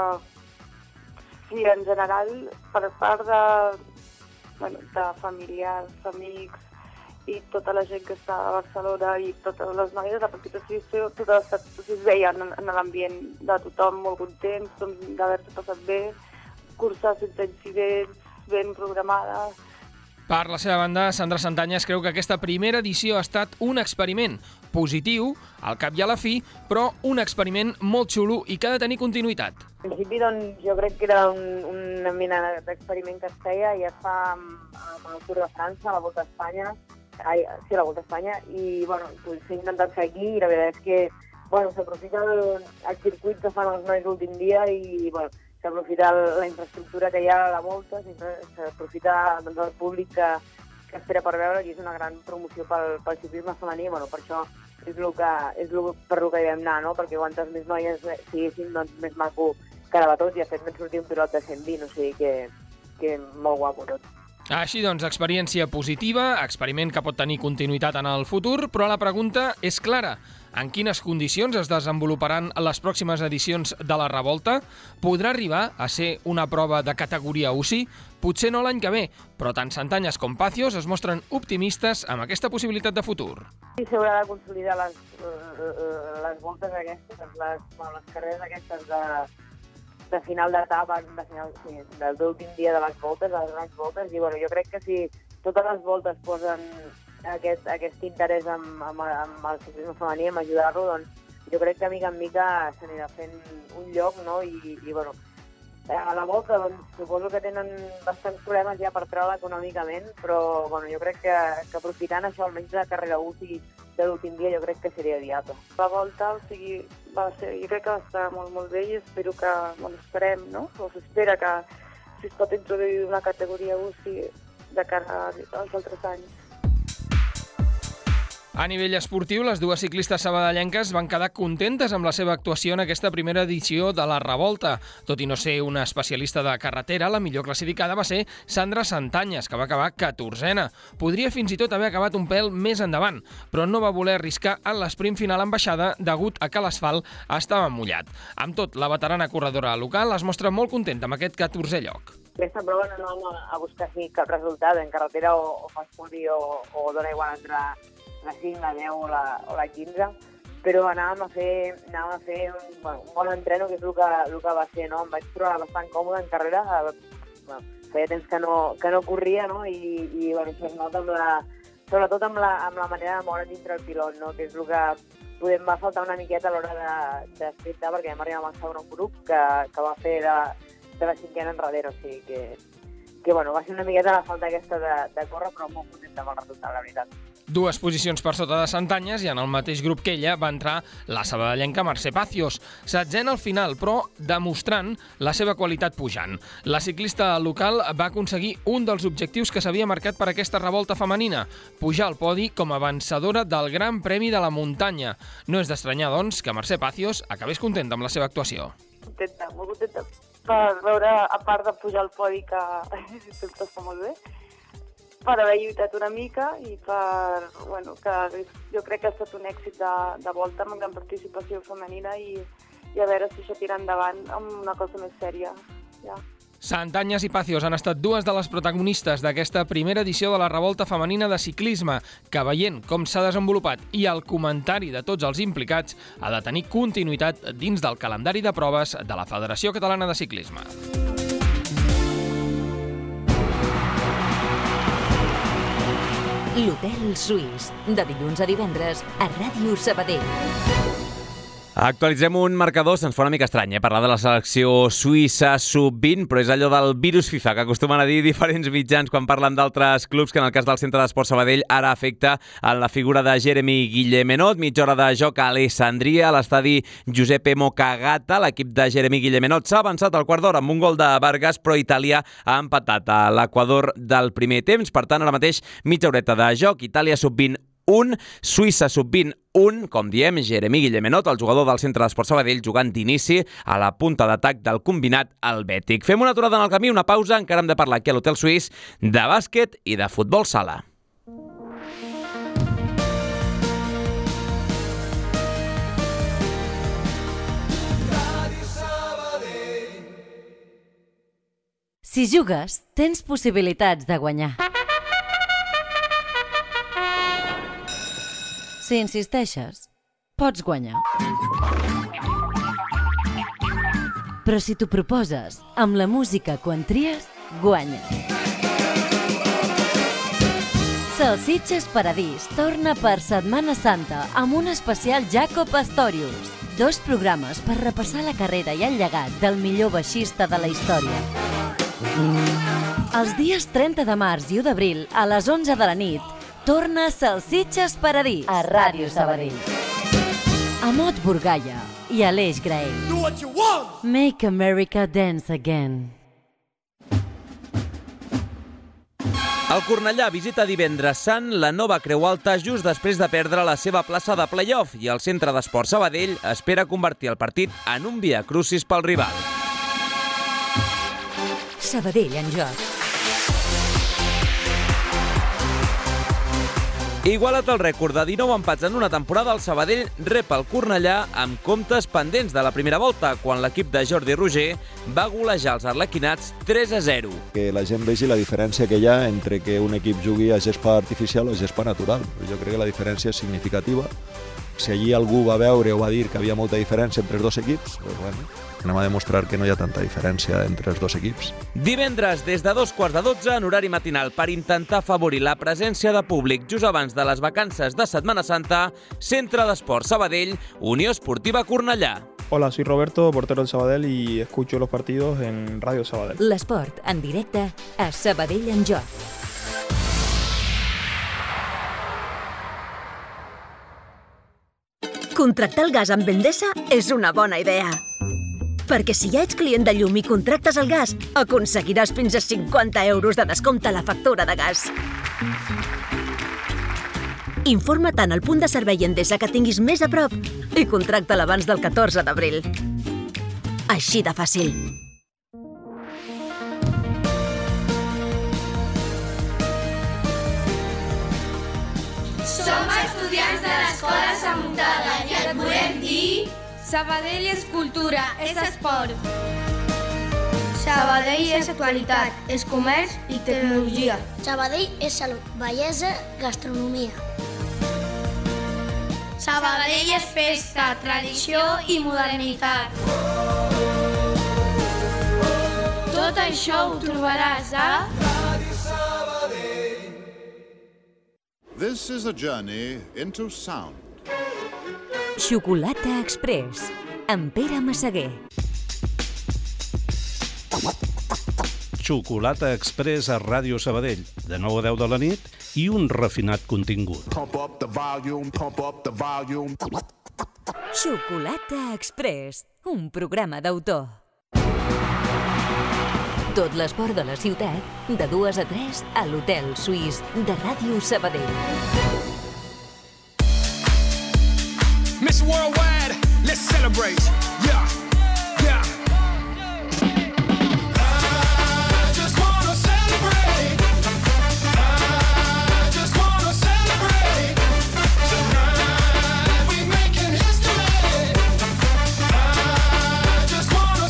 sí, en general, per part de, bueno, de familiars, amics i tota la gent que està a Barcelona i totes les noies, la participació totes es veien en l'ambient de tothom molt contents d'haver-se passat bé, curses sense incidents, ben programades. Per la seva banda, Sandra Santanyes creu que aquesta primera edició ha estat un experiment positiu, al cap i a la fi, però un experiment molt xulo i que ha de tenir continuïtat. En principi, doncs, jo crec que era un, una mena d'experiment que es feia ja fa amb, amb el Tour de França, la Volta a Espanya, ai, sí, la Volta a Espanya, i bueno, pues, s'ha intentat fer aquí i la veritat és que bueno, s'aprofita el, el circuit que fan els nois l'últim dia i bueno, s'aprofita la infraestructura que hi ha a la Volta, s'aprofita doncs, el públic que, que espera per veure i és una gran promoció pel, pel ciclisme femení. Bueno, per això és, el que, és el, per el que hi vam anar, no? Perquè quantes més noies siguessin, doncs, més maco quedava tot i de fet vam sortir un pilot de cent vint, o sigui que, que molt guapo tot. Així doncs, experiència positiva, experiment que pot tenir continuïtat en el futur, però la pregunta és clara. En quines condicions es desenvoluparan les pròximes edicions de la Revolta? Podrà arribar a ser una prova de categoria U C I? Potser no l'any que ve, però tant Santanyes com Pacios es mostren optimistes amb aquesta possibilitat de futur. Sí, s'haurà de consolidar les, les voltes aquestes, les, les carreres aquestes de, de final d'etapa, de final, sí, del últim dia de les voltes, de les grans voltes, i bueno, jo crec que si totes les voltes posen aquest, aquest interès amb, amb, amb el ciclisme femení, amb ajudar-lo, doncs jo crec que mica en mica s'anirà fent un lloc, no? I, i bueno, a la volta doncs, suposo que tenen bastants problemes ja per treure econòmicament, però bueno, jo crec que, que aprofitant això, almenys de la carrera U C I de l'últim dia, jo crec que seria viable. La volta, o sigui, va ser, jo crec que va estar molt, molt bé i espero que, bueno, esperem, no? O s'espera que si es pot introduir una categoria U C I de cara als altres anys. A nivell esportiu, les dues ciclistes sabadellenques van quedar contentes amb la seva actuació en aquesta primera edició de la Revolta. Tot i no ser una especialista de carretera, la millor classificada va ser Sandra Santanyes, que va acabar catorzena. Podria fins i tot haver acabat un pèl més endavant, però no va voler arriscar en l'esprint final en baixada degut a que l'asfalt estava mullat. Amb tot, la veterana corredora local es mostra molt contenta amb aquest catorzè lloc. Aquesta prova no anàvem a buscar si cap resultat en carretera o, o fas podi o, o dona igual entre la cinc, la deu o la, o la quinze, però anàvem a fer, anàvem a fer un, bueno, un bon entreno, que és el que, el que va ser, no? Em vaig trobar bastant còmode en carrera, bueno, feia temps que no, que no corria, no? I, i bueno, això es nota amb la, sobretot amb la, amb la manera de moure dintre el pilot, no? Que és el que podem, va faltar una miqueta a l'hora de, de sprintar, perquè vam arribar al segon grup que, que va fer de, de la cinquena enrere, o sigui que, que bueno, va ser una miqueta la falta aquesta de, de córrer, però molt contenta amb el resultat, la veritat. Dues posicions per sota de Santanyes i en el mateix grup que ella va entrar la sabadellenca Mercè Pacios, setzena al final, però demostrant la seva qualitat pujant. La ciclista local va aconseguir un dels objectius que s'havia marcat per aquesta revolta femenina, pujar al podi com a vencedora del Gran Premi de la Muntanya. No és d'estranyar, doncs, que Mercè Pacios acabés contenta amb la seva actuació. Contenta, molt contenta per veure, a part de pujar al podi, que tot està molt bé, per haver lluitat una mica i per, bueno, que jo crec que ha estat un èxit de, de volta amb gran participació femenina i, i a veure si això tira endavant amb una cosa més sèria. Ja. Santanyes i Pacios han estat dues de les protagonistes d'aquesta primera edició de la Revolta Femenina de Ciclisme, que veient com s'ha desenvolupat i el comentari de tots els implicats ha de tenir continuïtat dins del calendari de proves de la Federació Catalana de Ciclisme. L'Hotel Suís, de dilluns a divendres a Ràdio Sabadell. Actualitzem un marcador, se'ns fa una mica estrany, eh? Parlar de la selecció suïssa sub vint, però és allò del virus FIFA, que acostumen a dir diferents mitjans quan parlen d'altres clubs, que en el cas del Centre d'Esport Sabadell ara afecta en la figura de Jeremy Guillemenot. Mitja hora de joc a Alessandria, a l'estadi Giuseppe Moccagata. L'equip de Jeremy Guillemenot s'ha avançat al quart d'hora amb un gol de Vargas, però Itàlia ha empatat a l'Equador del primer temps. Per tant, ara mateix mitja horeta de joc, Itàlia sub vint un, Suïssa sub vint un, com diem, Jeremy Guillemenot, el jugador del Centre d'Esport Sabadell, jugant d'inici a la punta d'atac del combinat helvètic. Fem una aturada en el camí, una pausa, encara hem de parlar aquí a l'Hotel Suís de bàsquet i de futbol sala. Si jugues, tens possibilitats de guanyar. Si insisteixes, pots guanyar. Però si t'ho proposes, amb la música quan tries, guanyes. Salsitxes Paradís torna per Setmana Santa amb un especial Jaco Pastorius. Dos programes per repassar la carrera i el llegat del millor baixista de la història. Els dies trenta de març i u d'abril, a les onze de la nit, torna Salsitxes Paradís a Ràdio Sabadell. Amot Burgaya i Aleix Graell. Make America Dance Again. El Cornellà visita divendres sant la nova Creu Alta just després de perdre la seva plaça de play-off i el Centre d'Esport Sabadell espera convertir el partit en un via crucis pel rival. Sabadell en joc. Igualat el rècord de dinou empats en una temporada, el Sabadell rep el Cornellà amb comptes pendents de la primera volta, quan l'equip de Jordi Roger va golejar els arlequinats tres a zero. Que la gent vegi la diferència que hi ha entre que un equip jugui a gespa artificial o a gespa natural. Jo crec que la diferència és significativa Si allí algú va veure o va dir que havia molta diferència entre els dos equips, doncs bueno, anem a demostrar que no hi ha tanta diferència entre els dos equips. Divendres, des de dos quarts de dotze, en horari matinal, per intentar afavorir la presència de públic just abans de les vacances de Setmana Santa, Centre d'Esports Sabadell, Unió Esportiva Cornellà. Hola, soy Roberto, portero del Sabadell y escucho los partidos en Radio Sabadell. L'esport en directe a Sabadell en Joc. Contractar el gas amb Endesa és una bona idea. Perquè si ja ets client de llum i contractes el gas, aconseguiràs fins a cinquanta euros de descompte a la factura de gas. Informa't en el punt de servei Endesa que tinguis més a prop i contracta'l abans del catorze d'abril. Així de fàcil. Som estudiants de l'Escola Samuntada i et volem dir... Sabadell és cultura, és esport. Sabadell és actualitat, és comerç i tecnologia. Sabadell és salut, bellesa, gastronomia. Sabadell és festa, tradició i modernitat. Tot això ho trobaràs a... Ràdio Sabadell. This is a journey into sound. Xocolata Express, amb Pere Massaguer. Xocolata Express a Ràdio Sabadell, de nou a deu de la nit i un refinat contingut. Pump up the volume, pump up the volume. Xocolata Express, un programa d'autor. Tot l'esport de la ciutat, de dues a tres, a l'Hotel Suís de Ràdio Sabadell. Miss Worldwide, let's celebrate. Yeah, yeah. I just wanna celebrate. I just wanna celebrate. Tonight we making history. I just wanna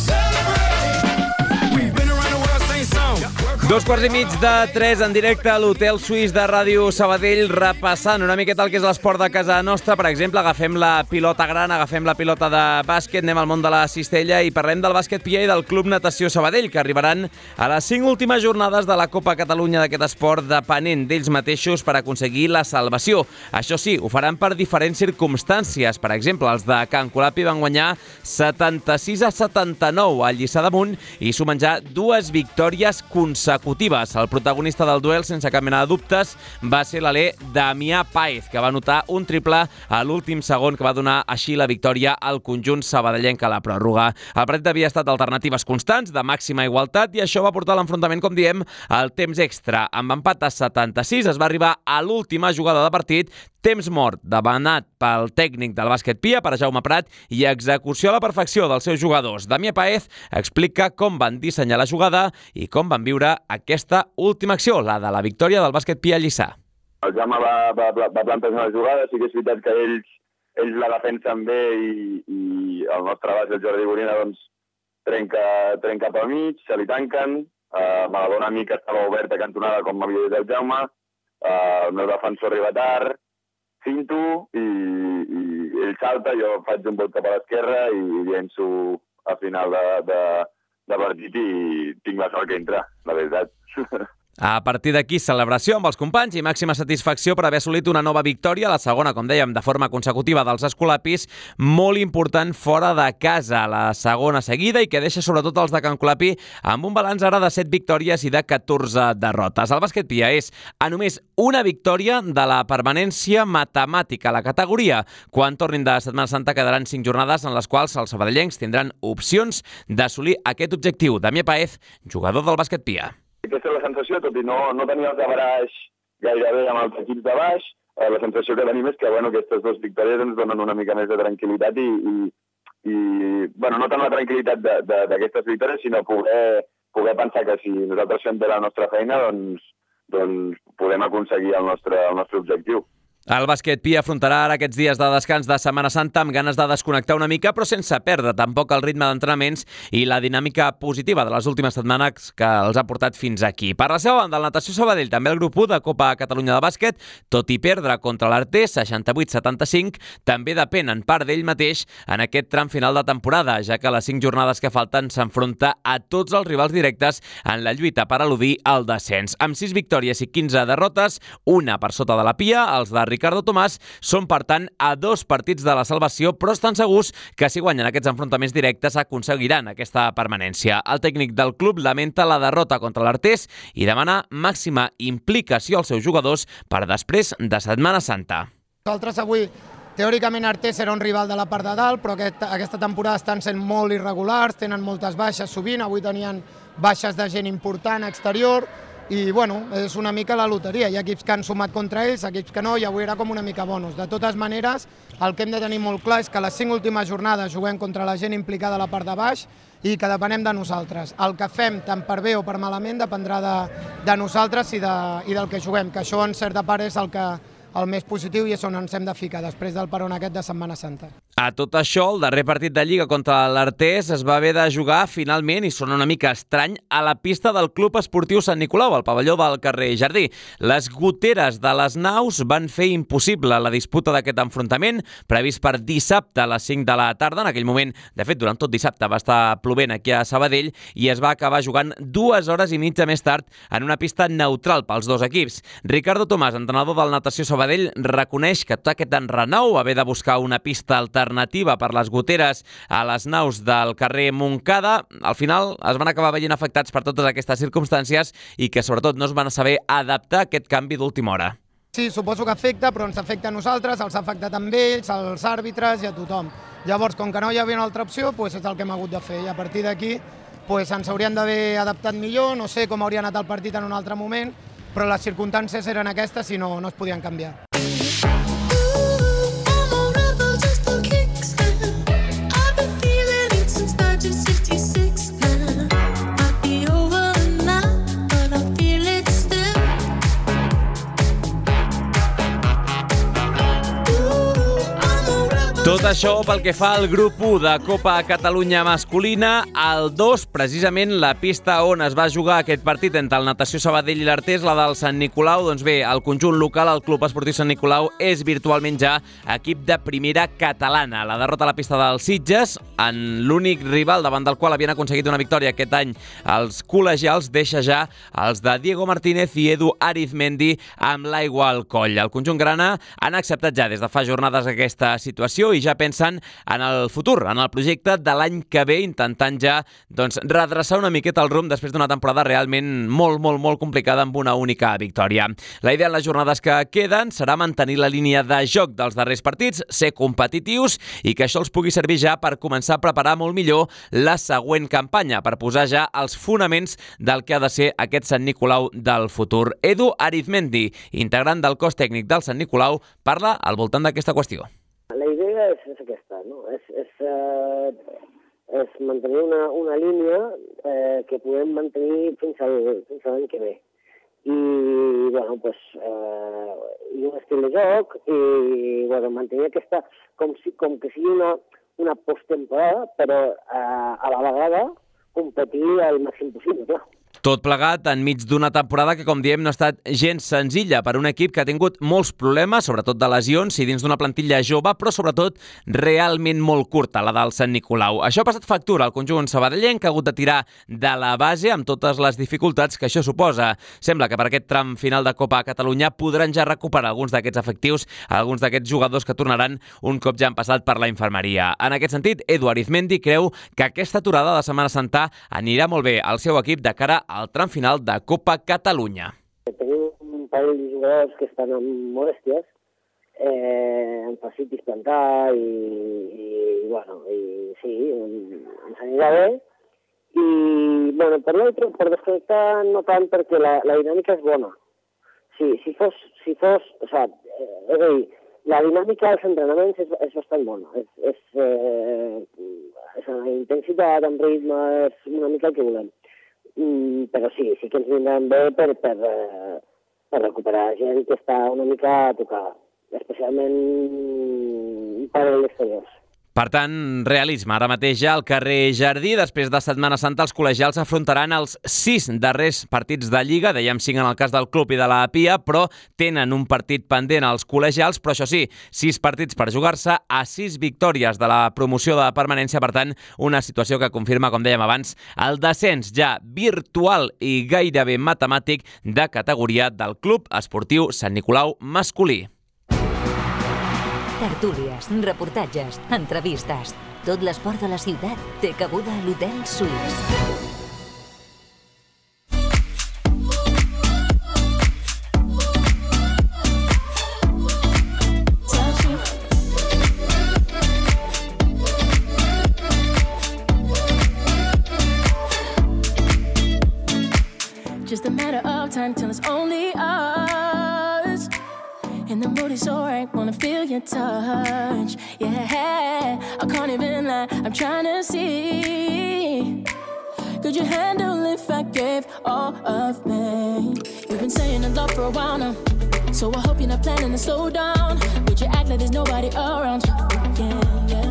celebrate. We've been around the world singing songs. Dos quarts i mig de tres en directe a l'Hotel Suís de Ràdio Sabadell, repassant una miqueta el que és l'esport de casa nostra. Per exemple, agafem la pilota gran, agafem la pilota de bàsquet, anem al món de la cistella i parlem del bàsquet Pia i del Club Natació Sabadell, que arribaran a les cinc últimes jornades de la Copa Catalunya d'aquest esport, depenent d'ells mateixos per aconseguir la salvació. Això sí, ho faran per diferents circumstàncies. Per exemple, els de Can Colapi van guanyar setanta-sis a setanta-nou al Lliçà d'Amunt i sumen ja dues victòries consecutives. El protagonista del duel, sense cap mena de dubtes, va ser l'alè Damià Páez, que va anotar un triple a l'últim segon, que va donar així la victòria al conjunt sabadellenc a la pròrroga. El partit havia estat alternatives constants, de màxima igualtat, i això va portar l'enfrontament, com diem, al temps extra. Amb empat a setanta-sis es va arribar a l'última jugada de partit, temps mort demanat pel tècnic del bàsquet Pia, per Jaume Prat, i execució a la perfecció dels seus jugadors. Damià Páez explica com van dissenyar la jugada i com van viure aquesta última acció, la de la victòria del bàsquet Pia Lliçà. El Jaume va, va, va plantejar la jugada, sí que és veritat que ells, ells la defensen bé i, i el nostre base, el Jordi Gorina, doncs, trenca, trenca pel mig, se li tanquen, eh, Maradona mica estava oberta cantonada, com m'havia dit el Jaume, eh, el meu defensor arriba tard, cinto i, i ell salta, jo faig un bot cap a l'esquerra i llenço a final de, de, de partit i tinc la sort que entra, la veritat. A partir d'aquí, celebració amb els companys i màxima satisfacció per haver assolit una nova victòria, la segona, com dèiem, de forma consecutiva dels escolapis, molt important fora de casa, la segona seguida, i que deixa sobretot els de Can Colapi amb un balanç ara de set victòries i de catorze derrotes. El bàsquet Pia és a només una victòria de la permanència matemàtica a la categoria. Quan tornin de Setmana Santa quedaran cinc jornades en les quals els sabadellencs tindran opcions d'assolir aquest objectiu. Damià Páez, jugador del bàsquet Pia. Aquesta és la sensació, tot i no, no tenir els de baix gairebé amb els equips de baix, eh, la sensació que tenim és que bueno, aquestes dues victòries ens donen una mica més de tranquil·litat i, i, i bueno, no tant la tranquil·litat d'aquestes victòries, sinó poder, poder pensar que si nosaltres fem bé la nostra feina, doncs, doncs podem aconseguir el nostre, el nostre objectiu. El bàsquet Pi afrontarà ara aquests dies de descans de Setmana Santa amb ganes de desconnectar una mica, però sense perdre tampoc el ritme d'entrenaments i la dinàmica positiva de les últimes setmanes que els ha portat fins aquí. Per la seva banda, el Natació Sabadell, també el grup u de Copa Catalunya de Bàsquet, tot i perdre contra l'Artés seixanta-vuit a setanta-cinc, també depèn en part d'ell mateix en aquest tram final de temporada, ja que les cinc jornades que falten s'enfronta a tots els rivals directes en la lluita per eludir el descens. Amb sis victòries i quinze derrotes, una per sota de la Pia, els de Ricardo Tomàs són, per tant, a dos partits de la salvació, però estan segurs que si guanyen aquests enfrontaments directes aconseguiran aquesta permanència. El tècnic del club lamenta la derrota contra l'Artés i demana màxima implicació als seus jugadors per després de Setmana Santa. Nosaltres avui, teòricament, Artés era un rival de la part de dalt, però aquest, aquesta temporada estan sent molt irregulars, tenen moltes baixes sovint, avui tenien baixes de gent important exterior, i bueno, és una mica la loteria. Hi ha equips que han sumat contra ells, equips que no, i avui era com una mica bonus. De totes maneres, el que hem de tenir molt clar és que les cinc últimes jornades juguem contra la gent implicada a la part de baix i que depenem de nosaltres. El que fem, tant per bé o per malament, dependrà de, de nosaltres i, de, i del que juguem, que això en certa part és el que el més positiu i és on ens hem de ficar després del peron aquest de Setmana Santa. A tot això, el darrer partit de Lliga contra l'Artés es va haver de jugar finalment, i sona una mica estrany, a la pista del Club Esportiu Sant Nicolau, al pavelló del carrer Jardí. Les goteres de les naus van fer impossible la disputa d'aquest enfrontament, previst per dissabte a les cinc de la tarda. En aquell moment, de fet, durant tot dissabte va estar plovent aquí a Sabadell i es va acabar jugant dues hores i mitja més tard en una pista neutral pels dos equips. Ricardo Tomàs, entrenador del Natació Sabadell, reconeix que tot aquest enrenou, haver de buscar una pista alternativa per les goteres a les naus del carrer Montcada, al final es van acabar veient afectats per totes aquestes circumstàncies i que sobretot no es van saber adaptar a aquest canvi d'última hora. Sí, suposo que afecta, però ens afecta a nosaltres, els ha afectat a ells, als àrbitres i a tothom. Llavors, com que no hi havia una altra opció, doncs és el que hem hagut de fer i a partir d'aquí doncs ens haurien d'haver adaptat millor, no sé com hauria anat el partit en un altre moment, però les circumstàncies eren aquestes i no, no es podien canviar. Tot això pel que fa al grup u de Copa Catalunya masculina. El dos, precisament la pista on es va jugar aquest partit entre el Natació Sabadell i l'Artés, la del Sant Nicolau. Doncs bé, el conjunt local, el Club Esportiu Sant Nicolau, és virtualment ja equip de primera catalana. La derrota a la pista dels Sitges, en l'únic rival davant del qual havien aconseguit una victòria aquest any els col·legials, deixa ja els de Diego Martínez i Edu Arizmendi amb l'aigua al coll. El conjunt grana han acceptat ja des de fa jornades aquesta situació i ja pensen en el futur, en el projecte de l'any que ve, intentant ja doncs, redreçar una miqueta el rumb després d'una temporada realment molt, molt, molt complicada amb una única victòria. La idea en les jornades que queden serà mantenir la línia de joc dels darrers partits, ser competitius i que això els pugui servir ja per començar a preparar molt millor la següent campanya, per posar ja els fonaments del que ha de ser aquest Sant Nicolau del futur. Edu Arizmendi, integrant del cos tècnic del Sant Nicolau, parla al voltant d'aquesta qüestió. La idea és, és aquesta, no? És, és, eh, és mantenir una, una línia eh, que podem mantenir fins, al, fins a l'any que ve. I, bueno, pues, eh, i un estil de joc i, bueno, mantenir aquesta, com, si, com que sigui una, una posttemporada, però eh, a la vegada competir al màxim possible, clar. Tot plegat enmig d'una temporada que, com diem, no ha estat gens senzilla per un equip que ha tingut molts problemes, sobretot de lesions i dins d'una plantilla jove, però sobretot realment molt curta, la del Sant Nicolau. Això ha passat factura al conjunt sabadellenc, que ha hagut de tirar de la base amb totes les dificultats que això suposa. Sembla que per aquest tram final de Copa a Catalunya podran ja recuperar alguns d'aquests efectius, alguns d'aquests jugadors que tornaran un cop ja han passat per la infermeria. En aquest sentit, Edu Arizmendi creu que aquesta aturada de Setmana Santa anirà molt bé al seu equip de cara al tram final de Copa Catalunya. Tenim un parell de jugadors que estan amb molèsties, eh, en facilitis plantar i, i, bueno, i sí, ens anirà bé. I, bueno, per l'altre, per desconnectar no tant perquè la, la dinàmica és bona. Sí, si fos, si fos, o sigui, eh, és a dir, la dinàmica dels entrenaments és, és bastant bona. És, és, eh, és la intensitat, en ritme, és una mica el que volem. Mm, però sí, sí que ens vindran bé per, per, per recuperar gent que està una mica tocada. especialment per a l'exterior. Per tant, realisme. Ara mateix ja al carrer Jardí, després de Setmana Santa, els col·legials afrontaran els sis darrers partits de Lliga, dèiem cinc en el cas del club i de la Pia, però tenen un partit pendent als col·legials, però això sí, sis partits per jugar-se a sis victòries de la promoció de permanència, per tant, una situació que confirma, com dèiem abans, el descens ja virtual i gairebé matemàtic de categoria del Club Esportiu Sant Nicolau masculí. Tertúlies, reportatges, entrevistes. Tot l'esport de la ciutat té cabuda a l'Hotel Suís. Just a matter of time till it's only us. And the mood is so right, wanna feel your touch. Yeah, I can't even lie, I'm trying to see. Could you handle if I gave all of me? You've been saying a lot for a while now, so I hope you're not planning to slow down. Would you act like there's nobody around? Yeah, yeah.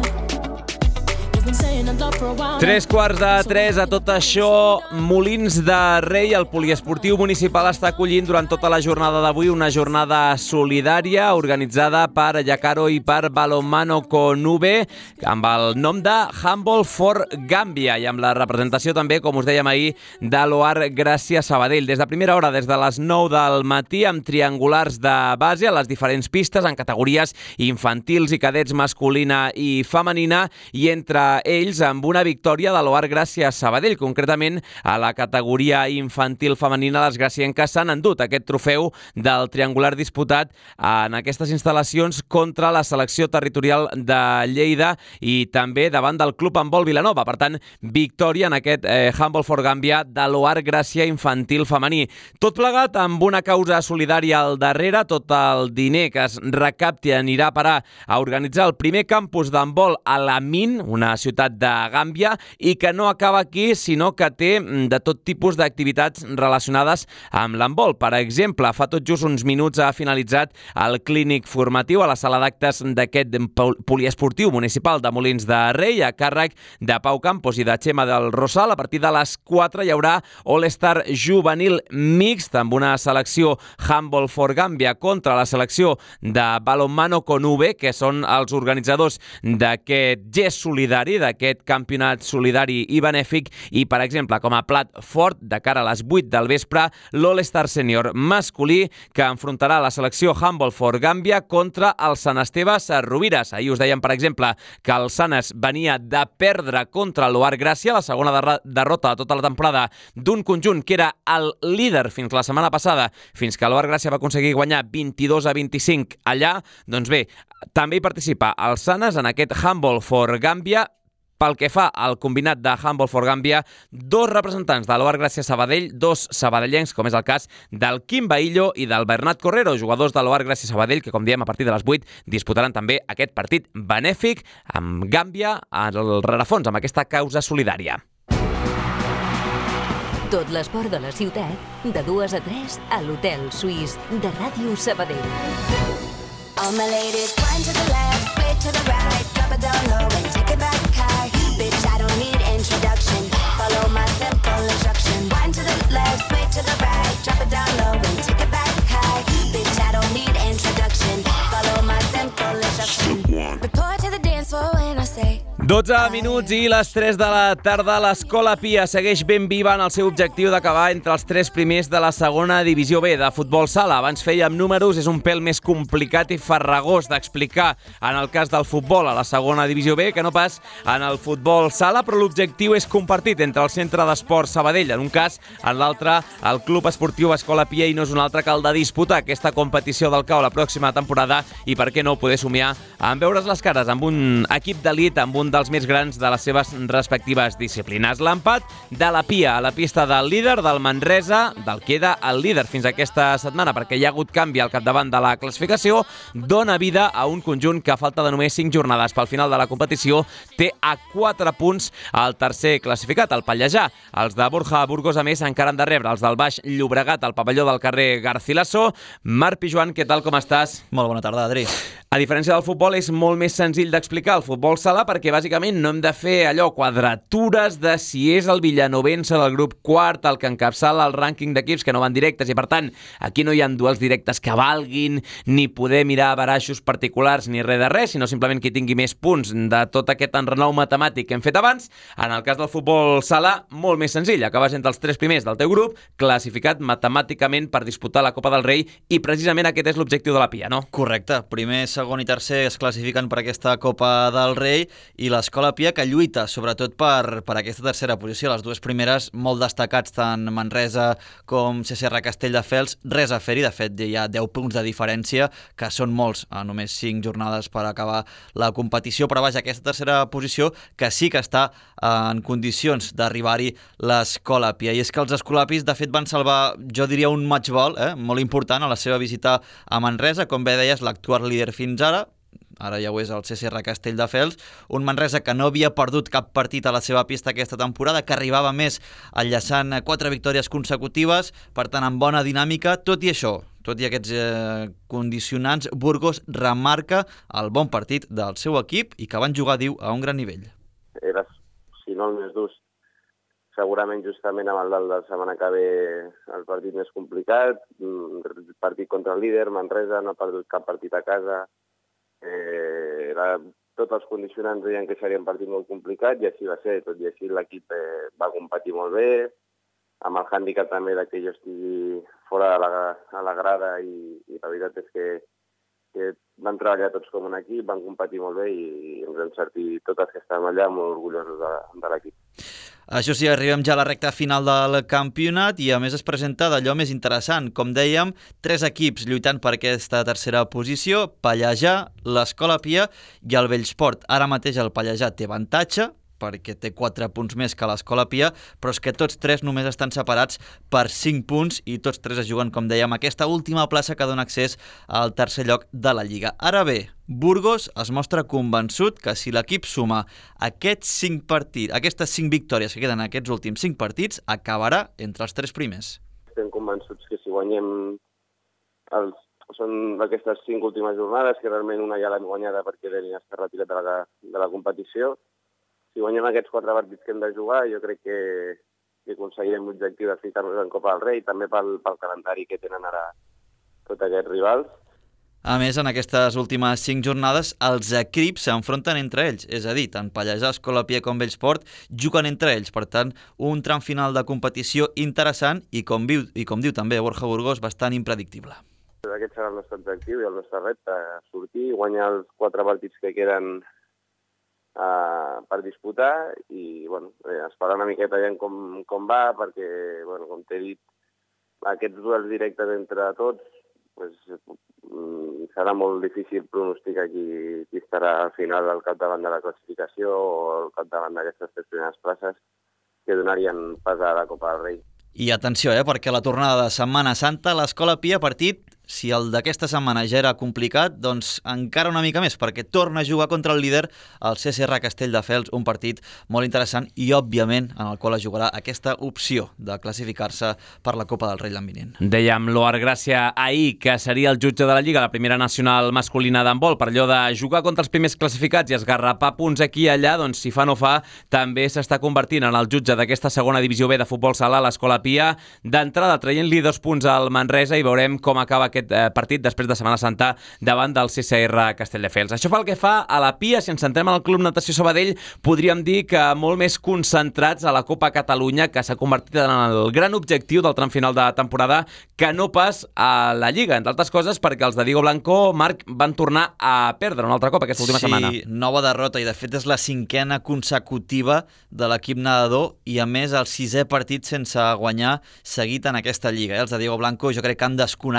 Tres quarts de tres a tot això. Molins de Rei, el poliesportiu municipal, està acollint durant tota la jornada d'avui una jornada solidària organitzada per Yacaro i per Balonmano Conube amb el nom de Handball for Gambia i amb la representació també, com us dèiem ahir, de l'Oar Gràcia Sabadell. Des de primera hora, des de les nou del matí, amb triangulars de base a les diferents pistes en categories infantils i cadets masculina i femenina, i entre ells amb una victòria de l'Oar Gràcia Sabadell. Concretament, a la categoria infantil femenina, les gracienques s'han endut aquest trofeu del triangular disputat en aquestes instal·lacions contra la selecció territorial de Lleida i també davant del Club Handbol Vilanova. Per tant, victòria en aquest eh, Handball for Gambia de l'Oar Gràcia infantil femení. Tot plegat amb una causa solidària al darrere. Tot el diner que es recapti anirà a parar a organitzar el primer campus d'handbol a l'Amin, una ciutat de Gàmbia, i que no acaba aquí, sinó que té de tot tipus d'activitats relacionades amb l'handbol. Per exemple, fa tot just uns minuts ha finalitzat el clínic formatiu a la sala d'actes d'aquest poliesportiu municipal de Molins de Rei, a càrrec de Pau Campos i de Xema del Rosal. A partir de les quatre hi haurà All-Star juvenil mixt amb una selecció Handball for Gambia contra la selecció de Balonmano Conube, que són els organitzadors d'aquest gest solidari, d'aquest campionat solidari i benèfic, i, per exemple, com a plat fort, de cara a les vuit del vespre, l'All-Star Senior masculí, que enfrontarà la selecció Handball for Gambia contra el Sant Esteve Rovires. Ahir us dèiem, per exemple, que el Sanes venia de perdre contra l'Oar Gràcia, la segona derrota de tota la temporada d'un conjunt que era el líder fins la setmana passada, fins que l'Oar Gràcia va aconseguir guanyar vint-i-dos a vint-i-cinc allà. Doncs bé, també hi participa el Sanes en aquest Handball for Gambia. Pel que fa al combinat de Handball for Gambia, dos representants de l'Oar Gràcia Sabadell, dos sabadellencs, com és el cas del Quim Baillo i del Bernat Correro, jugadors de l'Oar Gràcia Sabadell, que, com diem, a partir de les vuit disputaran també aquest partit benèfic amb Gàmbia al rerefons, amb aquesta causa solidària. Tot l'esport de la ciutat, de dues a tres, a l'Hotel Suís de Ràdio Sabadell. All my ladies, wind to the left, sway to the right, drop it down low and take it back high. Bitch, I don't need introduction, follow my simple instruction. Wind to the left, sway to the right, drop it down low and take it back high. Bitch, I don't need introduction, follow my simple instruction. Report to the dance floor when I say dotze minuts i les tres de la tarda. L'Escola Pia segueix ben viva en el seu objectiu d'acabar entre els tres primers de la segona divisió B de futbol sala. Abans fèiem números, és un pèl més complicat i farragós d'explicar en el cas del futbol a la segona divisió B que no pas en el futbol sala, però l'objectiu és compartit entre el Centre d'Esport Sabadell, en un cas, en l'altre, el Club Esportiu Escola Pia, i no és un altre que el de disputar aquesta competició del C A O la pròxima temporada i, per què no, poder somiar amb veure's les cares amb un equip d'elit, amb un dels més grans de les seves respectives disciplines. L'empat de la Pia a la pista del líder, del Manresa, del que era el líder fins aquesta setmana, perquè hi ha hagut canvi al capdavant de la classificació, dona vida a un conjunt que a falta de només cinc jornades pel final de la competició té a quatre punts el tercer classificat, el Pallejà. Els de Borja Burgos, a més, encara han de rebre els del Baix Llobregat al pavelló del carrer Garcilaso. Marc Pijuan, què tal, com estàs? Molt bona tarda, Adri. A diferència del futbol, és molt més senzill d'explicar el futbol sala perquè, bàsicament, no hem de fer allò, quadratures de si és el Villanovense del grup quart el que encapçala el rànquing d'equips que no van directes i, per tant, aquí no hi ha duels directes que valguin, ni poder mirar baraixos particulars ni res de res, sinó simplement qui tingui més punts de tot aquest enrenou matemàtic que hem fet abans. En el cas del futbol sala, molt més senzill. Acabes entre els tres primers del teu grup, classificat matemàticament per disputar la Copa del Rei, i precisament aquest és l'objectiu de la Pia, no? Correcte. Primer, segon i tercer es classifiquen per aquesta Copa del Rei i l'Escola Pia que lluita sobretot per, per aquesta tercera posició. Les dues primeres molt destacats, tant Manresa com C C R Castelldefels, res a fer-hi. De fet, hi ha deu punts de diferència, que són molts, a només cinc jornades per acabar la competició, però vaja, aquesta tercera posició que sí que està en condicions d'arribar-hi l'Escola Pia. I és que els escolapis, de fet, van salvar, jo diria, un matchball eh, molt important a la seva visita a Manresa, com bé deies, l'actual líder fins ara, ara ja ho és el C C R Castelldefels, un Manresa que no havia perdut cap partit a la seva pista aquesta temporada, que arribava més enllaçant quatre victòries consecutives, per tant, amb bona dinàmica. Tot i això, tot i aquests eh, condicionants, Burgos remarca el bon partit del seu equip i que van jugar, diu, a un gran nivell. Era, si no el més dur, segurament justament amb el del de la setmana que ve el partit més complicat, el partit contra el líder, Manresa, no ha perdut cap partit a casa. Eh, era, tots els condicionants deien que seria un partit molt complicat i així va ser. Tot i així l'equip eh, va competir molt bé, amb el hàndicap també que jo estigui fora de la, a la grada i, i la veritat és que, que van treballar tots com un equip, van competir molt bé i, i ens vam sentir tots els que estàvem allà molt orgullosos de, de l'equip. Això sí, arribem ja a la recta final del campionat i a més es presenta d'allò més interessant. Com dèiem, tres equips lluitant per aquesta tercera posició, Pallejà, l'Escola Pia i el Bellsport. Ara mateix el Pallejà té avantatge, perquè té quatre punts més que l'Escola Pia, però és que tots tres només estan separats per cinc punts i tots tres es juguen, com dèiem, aquesta última plaça que dona accés al tercer lloc de la Lliga. Ara bé, Burgos es mostra convençut que si l'equip suma aquests cinc partits, aquestes cinc victòries que queden en aquests últims cinc partits, acabarà entre els tres primers. Estem convençuts que si guanyem els, són aquestes cinc últimes jornades, que realment una ja l'hem guanyada perquè Denis està retirat de la, de la competició. Si guanyem aquests quatre partits que hem de jugar, jo crec que, que aconseguirem l'objectiu de ficar-nos en Copa del Rei, també pel, pel calendari que tenen ara tots aquests rivals. A més, en aquestes últimes cinc jornades, els equips s'enfronten entre ells, és a dir, tant Pallejà, Escola Pia com Bellsport juguen entre ells. Per tant, un tram final de competició interessant i, com, viu, i com diu també Borja Burgos, bastant impredictible. Aquest serà el nostre objectiu i el nostre repte, sortir, guanyar els quatre partits que queden Uh, per disputar i bueno, eh, esperar una miqueta ja com, com va, perquè, bueno, com t'he dit, aquests duels directes entre tots pues, mm, serà molt difícil pronosticar qui, qui estarà al final al capdavant de la classificació o al capdavant d'aquestes tres primeres places que donarien pas a la Copa del Rei. I atenció, eh, perquè la tornada de Setmana Santa l'Escola Pia partit, si el d'aquesta setmana ja era complicat, doncs encara una mica més, perquè torna a jugar contra el líder, el C C R Castelldefels, un partit molt interessant i, òbviament, en el qual es jugarà aquesta opció de classificar-se per la Copa del Rei l'any vinent. Dèiem l'Oar Gràcia ahir que seria el jutge de la Lliga, la primera nacional masculina d'handbol, per allò de jugar contra els primers classificats i esgarrapar punts aquí i allà, doncs si fa no fa, també s'està convertint en el jutge d'aquesta segona divisió B de futbol sala, l'Escola Pia, d'entrada traient-li dos punts al Manresa i veurem com acaba aquest partit després de Setmana Santa davant del C C R Castelldefels. Això fa el que fa a la Pia. Si ens centrem en el Club Natació Sabadell, podríem dir que molt més concentrats a la Copa Catalunya, que s'ha convertit en el gran objectiu del tram final de temporada, que no pas a la Lliga, entre altres coses perquè els de Diego Blanco, Marc, van tornar a perdre un altre cop aquesta última sí, setmana. Sí, nova derrota i de fet és la cinquena consecutiva de l'equip nedador i a més el sisè partit sense guanyar seguit en aquesta Lliga. Els de Diego Blanco jo crec que han desconnectat gaire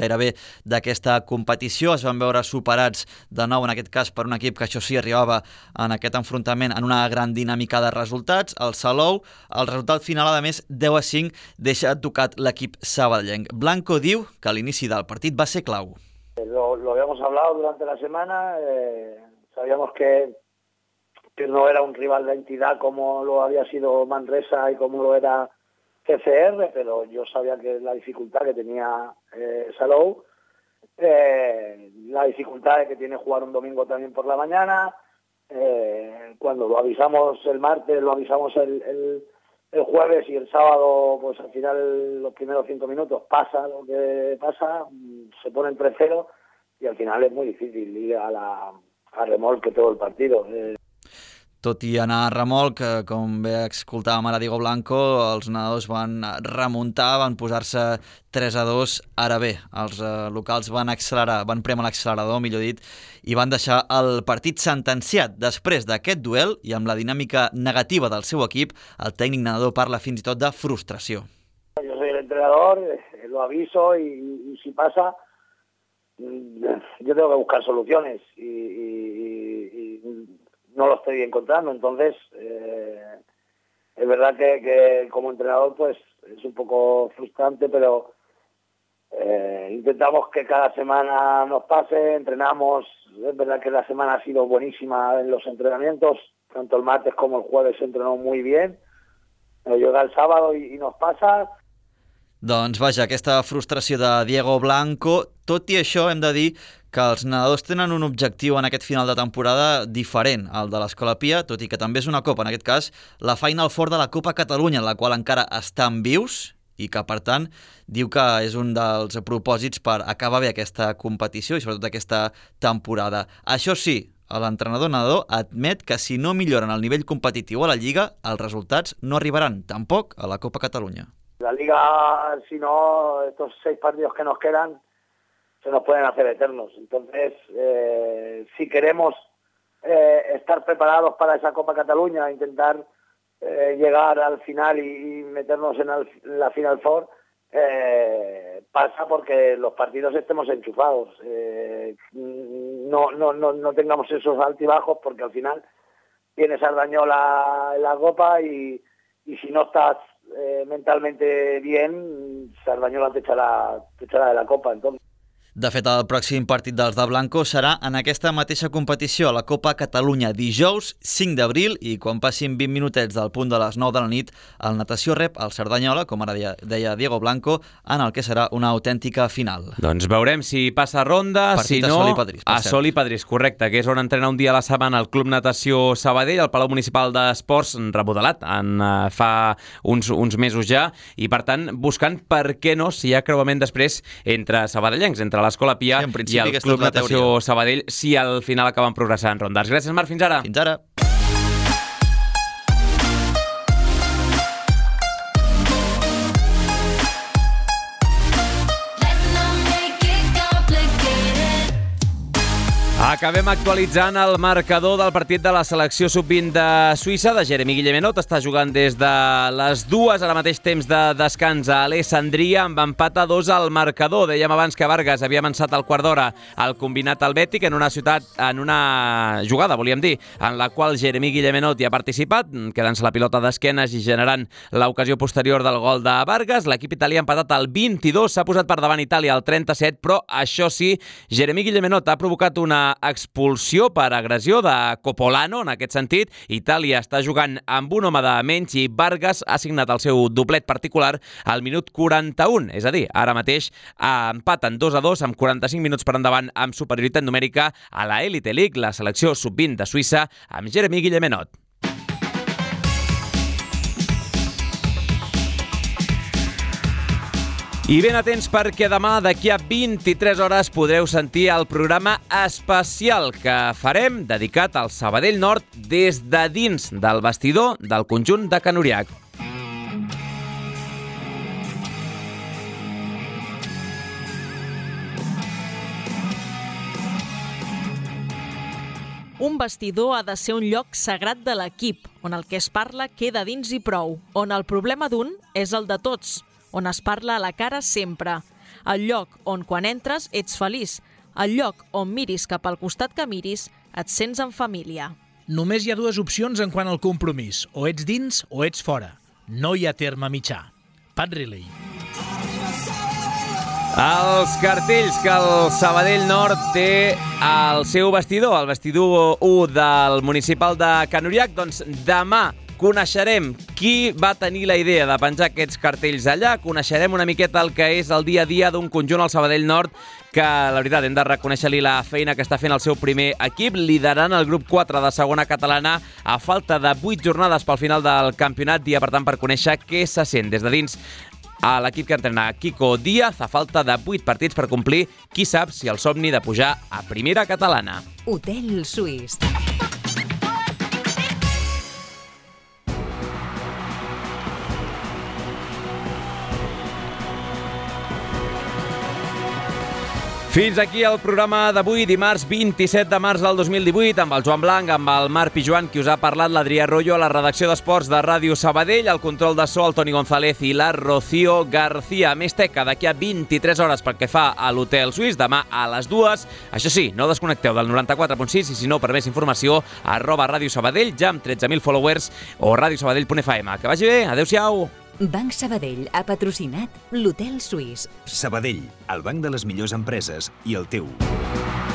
gairebé d'aquesta competició. Es van veure superats de nou, en aquest cas, per un equip que això sí arribava en aquest enfrontament en una gran dinàmica de resultats, el Salou. El resultat final, a més, deu a cinc, deixa tocat l'equip sabadellenc. Blanco diu que l'inici del partit va ser clau. Lo, lo habíamos hablado durante la semana, eh, sabíamos que, que no era un rival de entidad como lo había sido Manresa y como lo era C C R, pero yo sabía que la dificultad que tenía eh, Salou, eh, la dificultad que tiene jugar un domingo también por la mañana. Eh, cuando lo avisamos el martes, lo avisamos el, el, el jueves y el sábado, pues al final los primeros cinco minutos pasa lo que pasa, se ponen tres cero y al final es muy difícil ir a la a remolque todo el partido. Eh, Tot i anar a remolc, com bé escoltàvem ara Diego Blanco, els nedadors van remuntar, van posar-se tres a dos. Ara bé, els eh, locals van accelerar, van prémer l'accelerador, millor dit, i van deixar el partit sentenciat. Després d'aquest duel, i amb la dinàmica negativa del seu equip, el tècnic nedador parla fins i tot de frustració. Yo soy el entrenador, eh, lo aviso y, y, y si pasa, yo tengo que buscar soluciones y, y, y no lo estoy encontrando, entonces eh, es verdad que, que como entrenador pues es un poco frustrante, pero eh, intentamos que cada semana nos pase, entrenamos, es verdad que la semana ha sido buenísima en los entrenamientos, tanto el martes como el jueves se entrenó muy bien, pero llega el sábado y, y nos pasa. Doncs vaja, aquesta frustració de Diego Blanco. Tot i això, hem de dir que els nedadors tenen un objectiu en aquest final de temporada diferent al de l'Escola Pia, tot i que també és una copa, en aquest cas, la Final Four de la Copa Catalunya, en la qual encara estan vius i que, per tant, diu que és un dels propòsits per acabar bé aquesta competició i sobretot aquesta temporada. Això sí, l'entrenador nedador admet que si no milloren el nivell competitiu a la Lliga, els resultats no arribaran tampoc a la Copa Catalunya. La Liga, si no, estos seis partidos que nos quedan se nos pueden hacer eternos. Entonces, eh, si queremos eh, estar preparados para esa Copa Cataluña, intentar eh, llegar al final y, y meternos en, el, en la Final Four, eh, pasa porque los partidos estemos enchufados. Eh, no, no, no, no tengamos esos altibajos porque al final tienes Sardañola en la Copa y, y si no estás Eh, mentalmente bien, Sardañola te echarà, te echarà de la Copa. Entonces. De fet, el pròxim partit dels de Blanco serà en aquesta mateixa competició, a la Copa Catalunya, dijous cinc d'abril, i quan passin vint minutets del punt de les nou de la nit, el natació rep el Sardanyola, com ara deia, deia Diego Blanco, en el que serà una autèntica final. Doncs veurem si passa ronda, partit si no... a Sol i Padrís. A Sol i Padrís, correcte, que és on entrena un dia a la setmana el Club Natació Sabadell, al Palau Municipal d'Esports, remodelat en, uh, fa uns, uns mesos ja, i per tant buscant per què no, si hi ha creuament després entre sabadellencs, entre l'Escola Pia sí, i el Club Natació Sabadell, si al final acaben progressant en rondes. Gràcies, Marc, fins ara. Fins ara. Acabem actualitzant el marcador del partit de la selecció sub vint de Suïssa, de Jeremy Guillemenot. Està jugant des de les dues, ara mateix temps de descans a Alessandria, amb empat a dos al marcador. Dèiem abans que Vargas havia avançat al quart d'hora al combinat helvètic en una ciutat, en una jugada, volíem dir, en la qual Jeremy Guillemenot hi ha participat, quedant-se la pilota d'esquenes i generant l'ocasió posterior del gol de Vargas. L'equip italià ha empatat al vint-i-dos, s'ha posat per davant Itàlia al trenta-set, però això sí, Jeremy Guillemenot ha provocat una expulsió per agressió de Copolano. En aquest sentit, Itàlia està jugant amb un home de menys i Vargas ha signat el seu doblet particular al minut quaranta-un. És a dir, ara mateix empaten dos a dos amb quaranta-cinc minuts per endavant amb superioritat numèrica a la Elite League, la selecció sub vint de Suïssa, amb Jeremy Guillemenot. I ben atents perquè demà, d'aquí a vint-i-tres hores, podreu sentir el programa especial que farem dedicat al Sabadell Nord des de dins del vestidor del conjunt de Can Uriach. Un vestidor ha de ser un lloc sagrat de l'equip, on el que es parla queda dins i prou, on el problema d'un és el de tots, on es parla a la cara sempre. el lloc on quan entres ets feliç, el lloc on miris cap al costat que miris et sents en família. Només hi ha dues opcions en quant al compromís, o ets dins o ets fora. No hi ha terme mitjà. Pat Riley. Els cartells que el Sabadell Nord té al seu vestidor, el vestidor u del municipal de Can Uriac, doncs demà coneixerem qui va tenir la idea de penjar aquests cartells allà, coneixerem una miqueta el que és el dia a dia d'un conjunt al Sabadell Nord que, la veritat, hem de reconèixer-li la feina que està fent el seu primer equip, liderant el grup quatre de segona catalana a falta de vuit jornades pel final del campionat, dia per tant per conèixer què se sent des de dins a l'equip que entrena Kiko Díaz a falta de vuit partits per complir, qui sap si el somni de pujar a primera catalana. Hotel Suís. Fins aquí el programa d'avui, dimarts vint-i-set de març del dos mil divuit, amb el Joan Blanc, amb el Marc Pijuan, qui us ha parlat, l'Adrià Rollo, a la redacció d'Esports de Ràdio Sabadell, el control de so, el Toni González i la Rocío García. Més teca d'aquí a vint-i-tres hores pel que fa a l'Hotel Suís, demà a les dues. Això sí, no desconnecteu del noranta-quatre punt sis i si no, per més informació, arroba Ràdio Sabadell, ja amb tretze mil followers, o radiosabadell punt f m. Que vagi bé, adeu-siau! Banc Sabadell ha patrocinat l'Hotel Suís. Sabadell, el banc de les millors empreses i el teu.